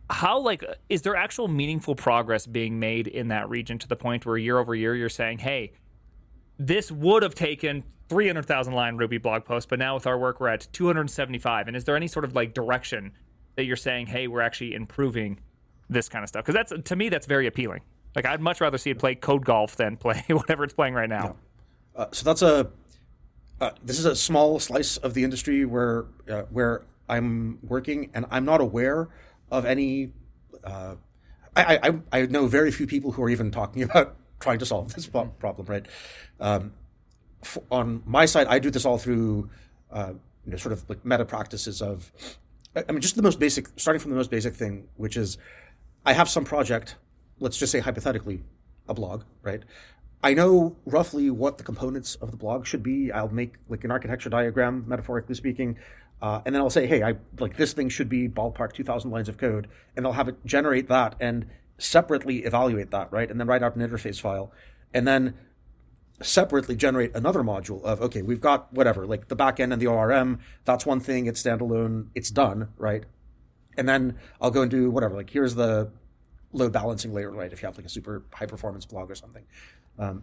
how, like, is there actual meaningful progress being made in that region to the point where year over year you're saying, hey, this would have taken three hundred thousand line Ruby blog posts, but now with our work we're at two hundred seventy-five? And is there any sort of like direction that you're saying, hey, we're actually improving this kind of stuff? Because that's, to me, that's very appealing. Like, I'd much rather see it play code golf than play whatever it's playing right now. Yeah. Uh, so that's a uh, this is a small slice of the industry where uh, where I'm working, and I'm not aware of any. Uh, I, I I know very few people who are even talking about trying to solve this problem. Right. Um, f- on my side, I do this all through uh, you know, sort of like meta practices of. I mean, just the most basic, starting from the most basic thing, which is, I have some project. Let's just say hypothetically, a blog, right? I know roughly what the components of the blog should be. I'll make like an architecture diagram, metaphorically speaking, uh, and then I'll say, hey, I like this thing should be ballpark two thousand lines of code, and I'll have it generate that and separately evaluate that, right? And then write out an interface file, and then separately generate another module of, okay, we've got whatever, like the backend and the O R M. That's one thing. It's standalone. It's done, right? And then I'll go and do whatever. Like here's the load balancing layer, right? If you have like a super high performance blog or something. Um,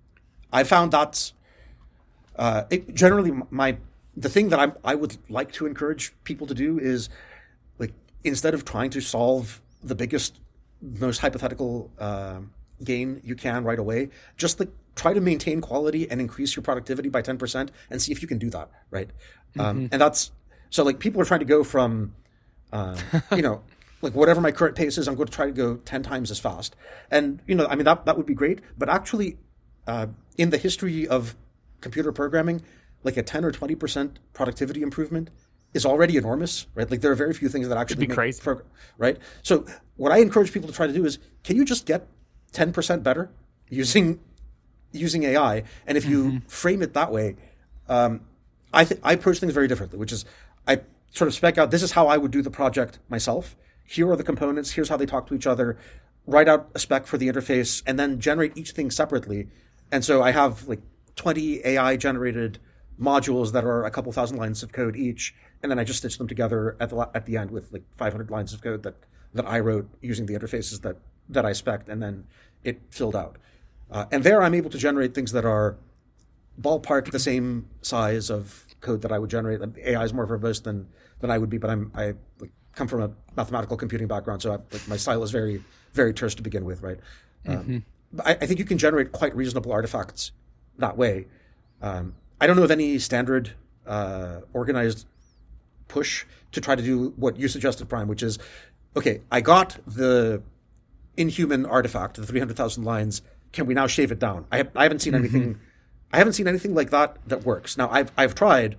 I found that's uh, it, generally my the thing that I I would like to encourage people to do is like instead of trying to solve the biggest, most hypothetical uh, gain you can right away, just like try to maintain quality and increase your productivity by ten percent and see if you can do that, right? Mm-hmm. Um, and that's so like people are trying to go from uh, you know. Like whatever my current pace is, I'm going to try to go ten times as fast. And, you know, I mean, that, that would be great. But actually, uh, in the history of computer programming, like a ten or twenty percent productivity improvement is already enormous, right? Like there are very few things that actually It'd be make crazy. Prog- right? So what I encourage people to try to do is, can you just get ten percent better using using A I? And if you mm-hmm. frame it that way, um, I, th- I approach things very differently, which is I sort of spec out, this is how I would do the project myself. Here are the components, here's how they talk to each other, write out a spec for the interface, and then generate each thing separately. And so I have like twenty A I-generated modules that are a couple thousand lines of code each, and then I just stitch them together at the at the end with like five hundred lines of code that, that I wrote using the interfaces that, that I spec'd, and then it filled out. Uh, and there I'm able to generate things that are ballpark the same size of code that I would generate. A I is more verbose than, than I would be, but I'm I like, come from a mathematical computing background, so I, like, my style is very, very terse to begin with, right? Um, mm-hmm. But I, I think you can generate quite reasonable artifacts that way. Um, I don't know of any standard uh, organized push to try to do what you suggested, Prime, which is, okay, I got the inhuman artifact, the three hundred thousand lines. Can we now shave it down? I, have, I haven't seen mm-hmm. anything. I haven't seen anything like that that works. Now I've I've tried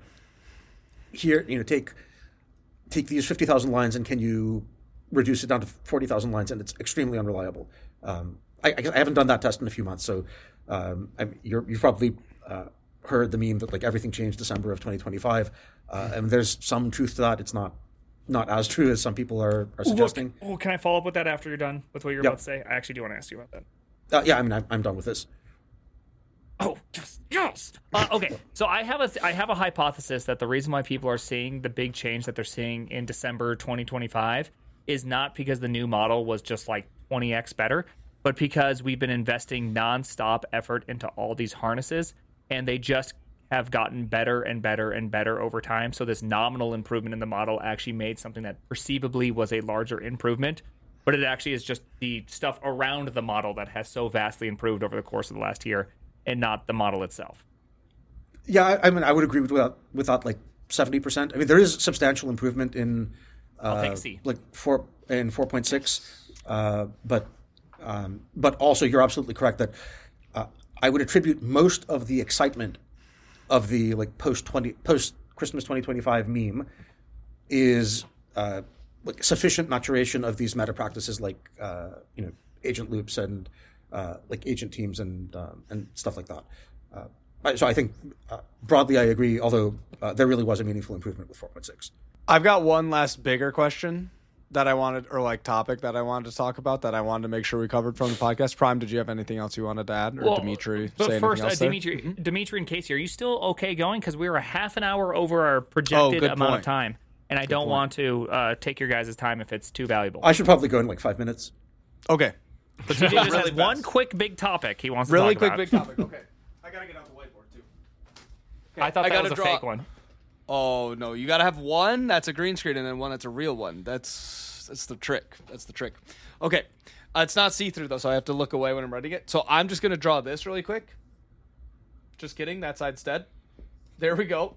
here, you know, take. take these fifty thousand lines and can you reduce it down to forty thousand lines, and it's extremely unreliable. Um, I, I haven't done that test in a few months, so um, I'm, you're, you've probably uh, heard the meme that like everything changed December of twenty twenty-five, uh, and there's some truth to that. It's not not as true as some people are, are suggesting. Well, can I follow up with that after you're done with what you're yep. about to say? I actually do want to ask you about that. Uh, yeah, I mean, I'm, I'm done with this. Oh, yes, yes. Uh, okay, so I have a th- I have a hypothesis that the reason why people are seeing the big change that they're seeing in December twenty twenty-five is not because the new model was just like twenty x better, but because we've been investing nonstop effort into all these harnesses, and they just have gotten better and better and better over time. So this nominal improvement in the model actually made something that perceivably was a larger improvement, but it actually is just the stuff around the model that has so vastly improved over the course of the last year, and not the model itself. Yeah, I, I mean, I would agree with that, with that like seventy percent. I mean, there is substantial improvement in uh, like four in four point six, uh, but um, but also you're absolutely correct that uh, I would attribute most of the excitement of the like post twenty post Christmas twenty twenty-five meme is uh, like sufficient maturation of these meta practices like uh, you know agent loops and Uh, like agent teams and um, and stuff like that. Uh, so I think uh, broadly I agree, although uh, there really was a meaningful improvement with four point six. I've got one last bigger question that I wanted, or like topic that I wanted to talk about that I wanted to make sure we covered from the podcast. Prime, did you have anything else you wanted to add? Or well, Dimitri but say first, anything else uh, there? Dimitri, Mm-hmm. Dimitri and Casey, are you still okay going? Because we were a half an hour over our projected oh, good amount point. of time. and I don't want to uh, take your guys' time if it's too valuable. I should probably go in like five minutes. Okay. But T J just Really has one fast. quick big topic he wants to Really talk quick, about. big topic. Okay. I gotta get out the whiteboard too. Okay, I thought that gotta was a draw- fake one. Oh no, you gotta have one that's a green screen and then one that's a real one. That's that's the trick. That's the trick. Okay. Uh, it's not see-through though, so I have to look away when I'm writing it. So I'm just gonna draw this really quick. Just kidding, that side's dead. There we go.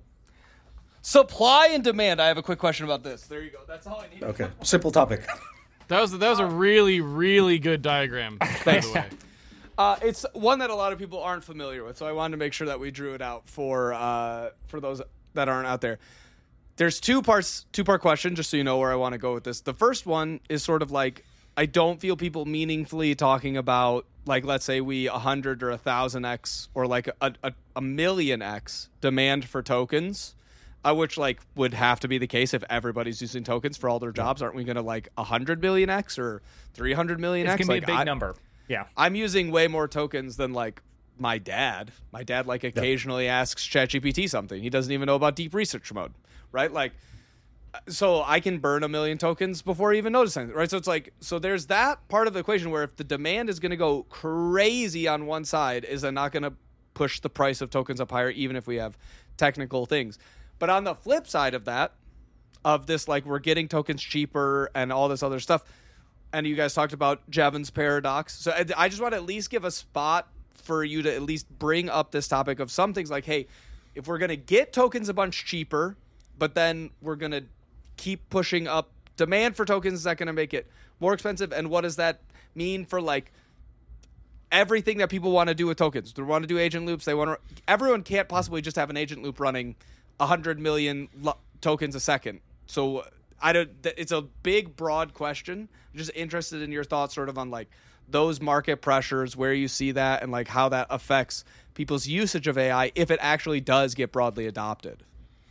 Supply and demand. I have a quick question about this. There you go. That's all I need. Okay, simple topic. That was that was a really really good diagram. By the way, Uh, it's one that a lot of people aren't familiar with, so I wanted to make sure that we drew it out for uh, for those that aren't out there. There's two parts, two part question, just so you know where I want to go with this. The first one is sort of like, I don't feel people meaningfully talking about, like, let's say we one hundred or one thousand x or like a, a, a million x demand for tokens, uh, which like would have to be the case if everybody's using tokens for all their jobs. Aren't we going to like one hundred million x or three hundred million x? It's going to be Like, a big I- number. Yeah. I'm using way more tokens than like my dad. My dad like occasionally asks ChatGPT something. He doesn't even know about deep research mode, right? Like, so I can burn a million tokens before I even notice anything, right? So it's like, so there's that part of the equation where if the demand is going to go crazy on one side, is that not going to push the price of tokens up higher, even if we have technical things. But on the flip side of that, of this, like we're getting tokens cheaper and all this other stuff, and you guys talked about Jevons paradox. So I- I just want to at least give a spot for you to at least bring up this topic of some things like, hey, if we're going to get tokens a bunch cheaper, but then we're going to keep pushing up demand for tokens, is that going to make it more expensive? And what does that mean for like everything that people want to do with tokens? They want to do agent loops. They want to, everyone can't possibly just have an agent loop running one hundred million lo- tokens a second. So I don't, it's a big, broad question. I'm just interested in your thoughts sort of on like those market pressures, where you see that, and like how that affects people's usage of A I if it actually does get broadly adopted.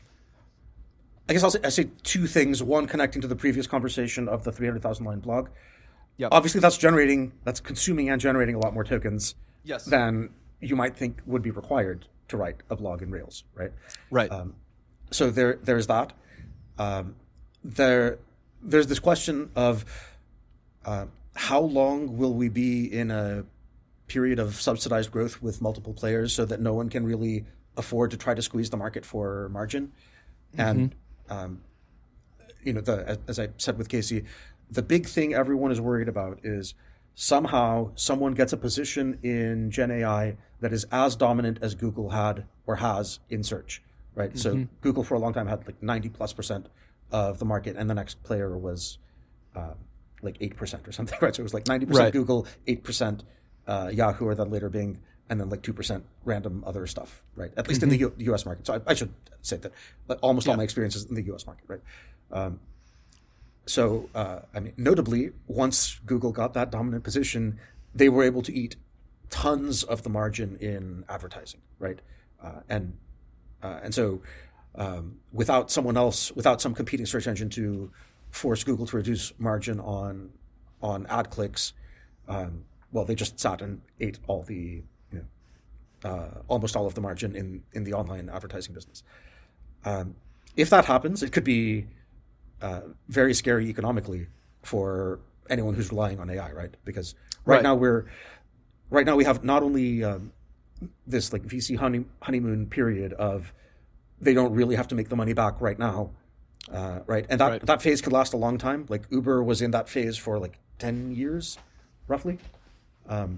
I guess I'll say, I say two things. One, connecting to the previous conversation of the three hundred thousand line blog. Yep. Obviously, that's generating, that's consuming and generating a lot more tokens Yes. than you might think would be required to write a blog in Rails, right? Right. Um, so there, there's that. Um, there, there's this question of uh, how long will we be in a period of subsidized growth with multiple players, so that no one can really afford to try to squeeze the market for margin, and um, you know, the, as I said with Casey, the big thing everyone is worried about is somehow someone gets a position in Gen A I that is as dominant as Google had or has in search, right? Mm-hmm. So Google for a long time had like ninety plus percent of the market, and the next player was uh, like eight percent or something, right? So it was like ninety percent Right. Google, eight percent uh, Yahoo, or then later Bing, and then like two percent random other stuff, right? At least mm-hmm. in the U- U S market. So I, I should say that like, almost yeah. all my experiences in the U S market, right? Um, so, uh, I mean, notably, once Google got that dominant position, they were able to eat tons of the margin in advertising, right? Uh, and uh, and so, um, without someone else, without some competing search engine to force Google to reduce margin on on ad clicks, um, well, they just sat and ate all the, you know, uh, almost all of the margin in in the online advertising business. Um, if that happens, it could be Uh, very scary economically for anyone who's relying on A I, right? Because right, Right. now we're right now we have not only um, this like V C honey, honeymoon period of they don't really have to make the money back right now, uh, right? And that Right. that phase could last a long time. Like Uber was in that phase for like ten years, roughly. Um,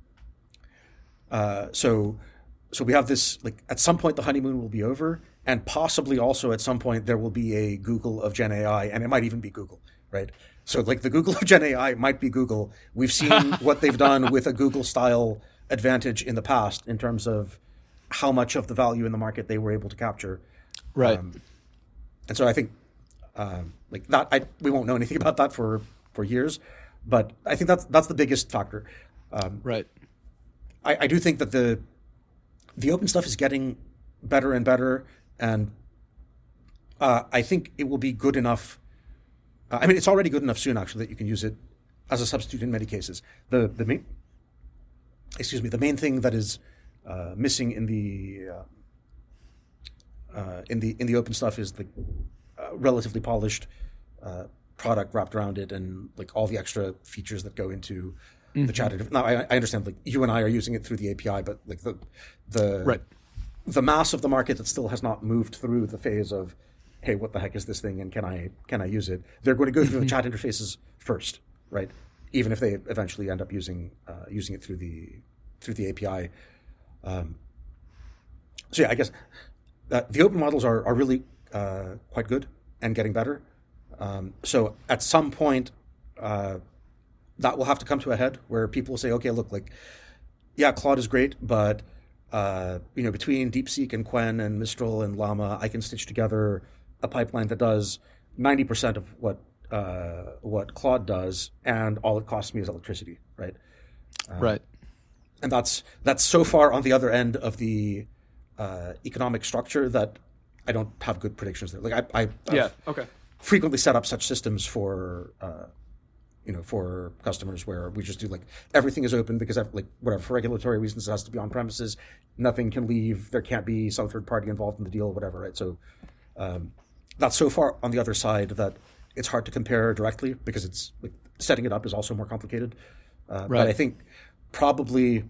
uh, so so we have this like at some point the honeymoon will be over. And possibly also at some point there will be a Google of Gen A I, and it might even be Google, right? So like the Google of Gen A I might be Google. We've seen what they've done with a Google-style advantage in the past in terms of how much of the value in the market they were able to capture. Right. Um, and so I think um, like that, I, we won't know anything about that for, for years, but I think that's that's the biggest factor. Um, Right. I, I do think that the the open stuff is getting better and better. And uh, I think it will be good enough. Uh, I mean, it's already good enough soon, actually, that you can use it as a substitute in many cases. The the main, excuse me, the main thing that is uh, missing in the uh, uh, in the in the open stuff is the uh, relatively polished uh, product wrapped around it, and like all the extra features that go into mm-hmm. the chat. Now, I, I understand like you and I are using it through the A P I, but like the the right. the mass of the market that still has not moved through the phase of, hey, what the heck is this thing, and can I can I use it? They're going to go through the chat interfaces first, right? Even if they eventually end up using uh, using it through the through the A P I. Um, so yeah, I guess uh, the open models are are really uh, quite good and getting better. Um, so at some point, uh, that will have to come to a head where people will say, okay, look, like, yeah, Claude is great, but Uh, you know, between DeepSeek and Qwen and Mistral and Llama, I can stitch together a pipeline that does ninety percent of what uh, what Claude does, and all it costs me is electricity, right? Um, right. And that's that's so far on the other end of the uh, economic structure that I don't have good predictions there. Like I, I yeah, okay. frequently set up such systems for. Uh, you know, for customers where we just do like everything is open because like whatever for regulatory reasons it has to be on premises, nothing can leave, there can't be some third party involved in the deal, whatever, right? So um, that's so far on the other side that it's hard to compare directly because it's like setting it up is also more complicated. Uh, right. But I think probably,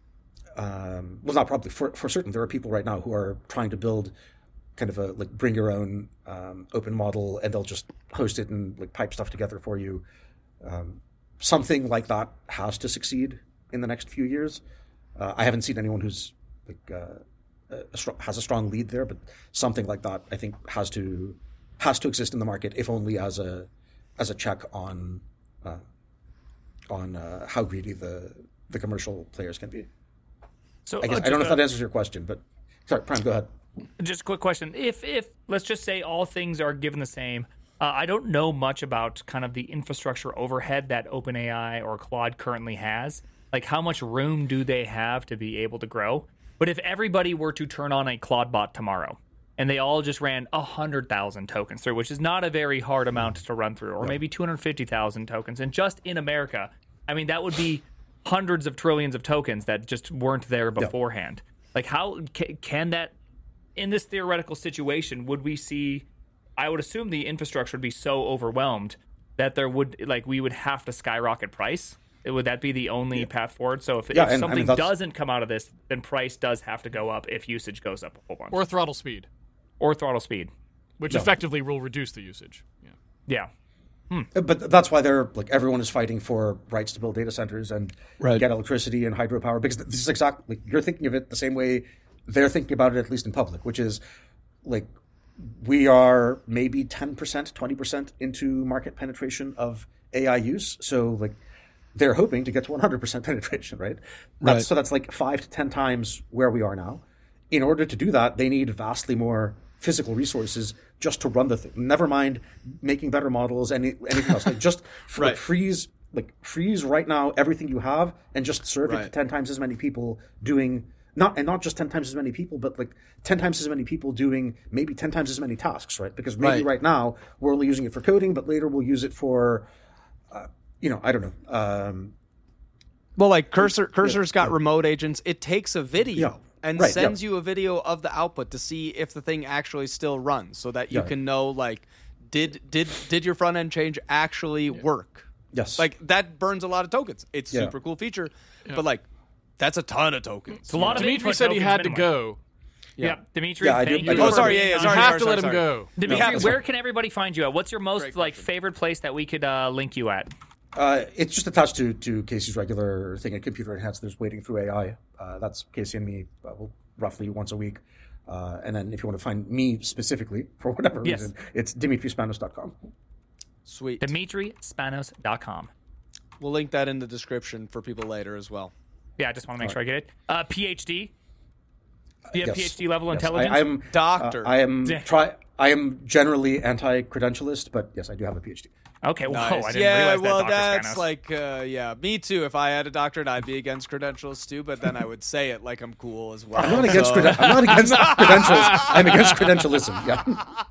um, well, not probably for for certain, there are people right now who are trying to build kind of a like bring your own um, open model, and they'll just host it and like pipe stuff together for you. Um, something like that has to succeed in the next few years. Uh, I haven't seen anyone who's like uh, a str- has a strong lead there, but something like that I think has to has to exist in the market, if only as a as a check on uh, on uh, how greedy the the commercial players can be. So I guess uh, I don't know uh, if that answers your question, but sorry, Prime, go ahead. Just a quick question: If if let's just say all things are given the same. Uh, I don't know much about kind of the infrastructure overhead that OpenAI or Claude currently has. Like, how much room do they have to be able to grow? But if everybody were to turn on a Claude bot tomorrow, and they all just ran one hundred thousand tokens through, which is not a very hard amount to run through, or maybe two hundred fifty thousand tokens, and just in America, I mean, that would be hundreds of trillions of tokens that just weren't there beforehand. Like, how ca- can that, in this theoretical situation, would we see... I would assume the infrastructure would be so overwhelmed that there would like we would have to skyrocket price. Would that be the only yeah. path forward? So if, yeah, if and, something I mean, doesn't come out of this, then price does have to go up if usage goes up a whole bunch. Or throttle speed. Or throttle speed. Which no. effectively will reduce the usage. Yeah. Yeah. Hmm. But that's why they're like everyone is fighting for rights to build data centers and right. get electricity and hydropower, because this is exactly like, you're thinking of it the same way they're thinking about it, at least in public, which is like we are maybe ten percent, twenty percent into market penetration of A I use. So like they're hoping to get to one hundred percent penetration, right? That's, right. So that's like five to ten times where we are now. In order to do that, they need vastly more physical resources just to run the thing. Never mind making better models, any anything else. Like just right. like freeze, like freeze right now everything you have and just serve right. it to ten times as many people doing. Not and not just ten times as many people, but like ten times as many people doing maybe ten times as many tasks, right? Because maybe right, right now we're only using it for coding, but later we'll use it for, uh, you know, I don't know. Um, well, like Cursor, Cursor's yeah, got yeah. remote agents. It takes a video Yeah, and right, sends yeah. you a video of the output to see if the thing actually still runs, so that you Yeah. can know like did did did your front end change actually yeah. work? Yes, like that burns a lot of tokens. It's yeah. super cool feature, yeah. but like. That's a ton of tokens. It's a lot of Dimitri input said he tokens had to minimum. go. Yeah, Yeah. Dimitri, Yeah, I do- thank I you. do. Oh, for sorry, being yeah, yeah, on. You sorry, have sorry, to let sorry, him sorry. go. Dimitri, No, where fine. can everybody find you at? What's your most Great like question. favorite place that we could uh, link you at? Uh, it's just attached to, to Casey's regular thing at Computer Enhanced. There's Waiting Through A I. Uh, that's Casey and me uh, well, roughly once a week. Uh, and then if you want to find me specifically, for whatever Yes. reason, it's dimitri spanos dot com. Sweet. Dimitri Spanos dot com. We'll link that in the description for people later as well. Yeah, I just want to make sure I get it. Uh, PhD. Do you have Yes. PhD level Yes. intelligence? I, I'm Doctor. Uh, I am Yeah. try. I am generally anti-credentialist, but yes, I do have a PhD. Okay, whoa, Nice. I didn't yeah, realize well, that, Doctor that's Spanos. like, uh, yeah, me too. If I had a doctorate, I'd be against credentials too, but then I would say it like I'm cool as well. I'm not against. so. Creden- I'm not against credentials. I'm against credentialism. Yeah.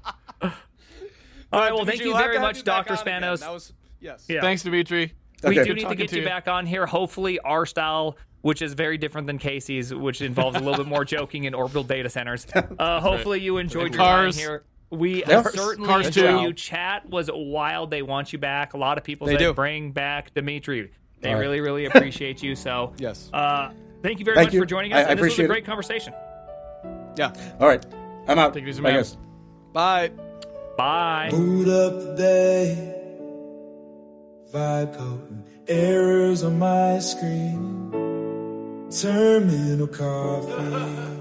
All right, well, Dimitri, thank you we'll have very to have much, you back Doctor on again. Spanos. That was yes. Yeah. Thanks, Dimitri. We Okay. do need to Talking get to you you. back on here. Hopefully, our style, which is very different than Casey's, which involves a little bit more joking in orbital data centers. Uh, hopefully, you enjoyed And your time cars. here We Yeah. uh, certainly Cars enjoy two. you. Chat was wild. They want you back. A lot of people They said do. bring back Dimitri. They All right. really, really appreciate you. So, Yes. uh, thank you very Thank much you. for joining us. I- I and this was a appreciate it. great conversation. Yeah. All right. I'm out. Take it easy, Bye, man. guys. Bye. Bye. Boot up the day, vibe coding, errors on my screen, terminal coffee.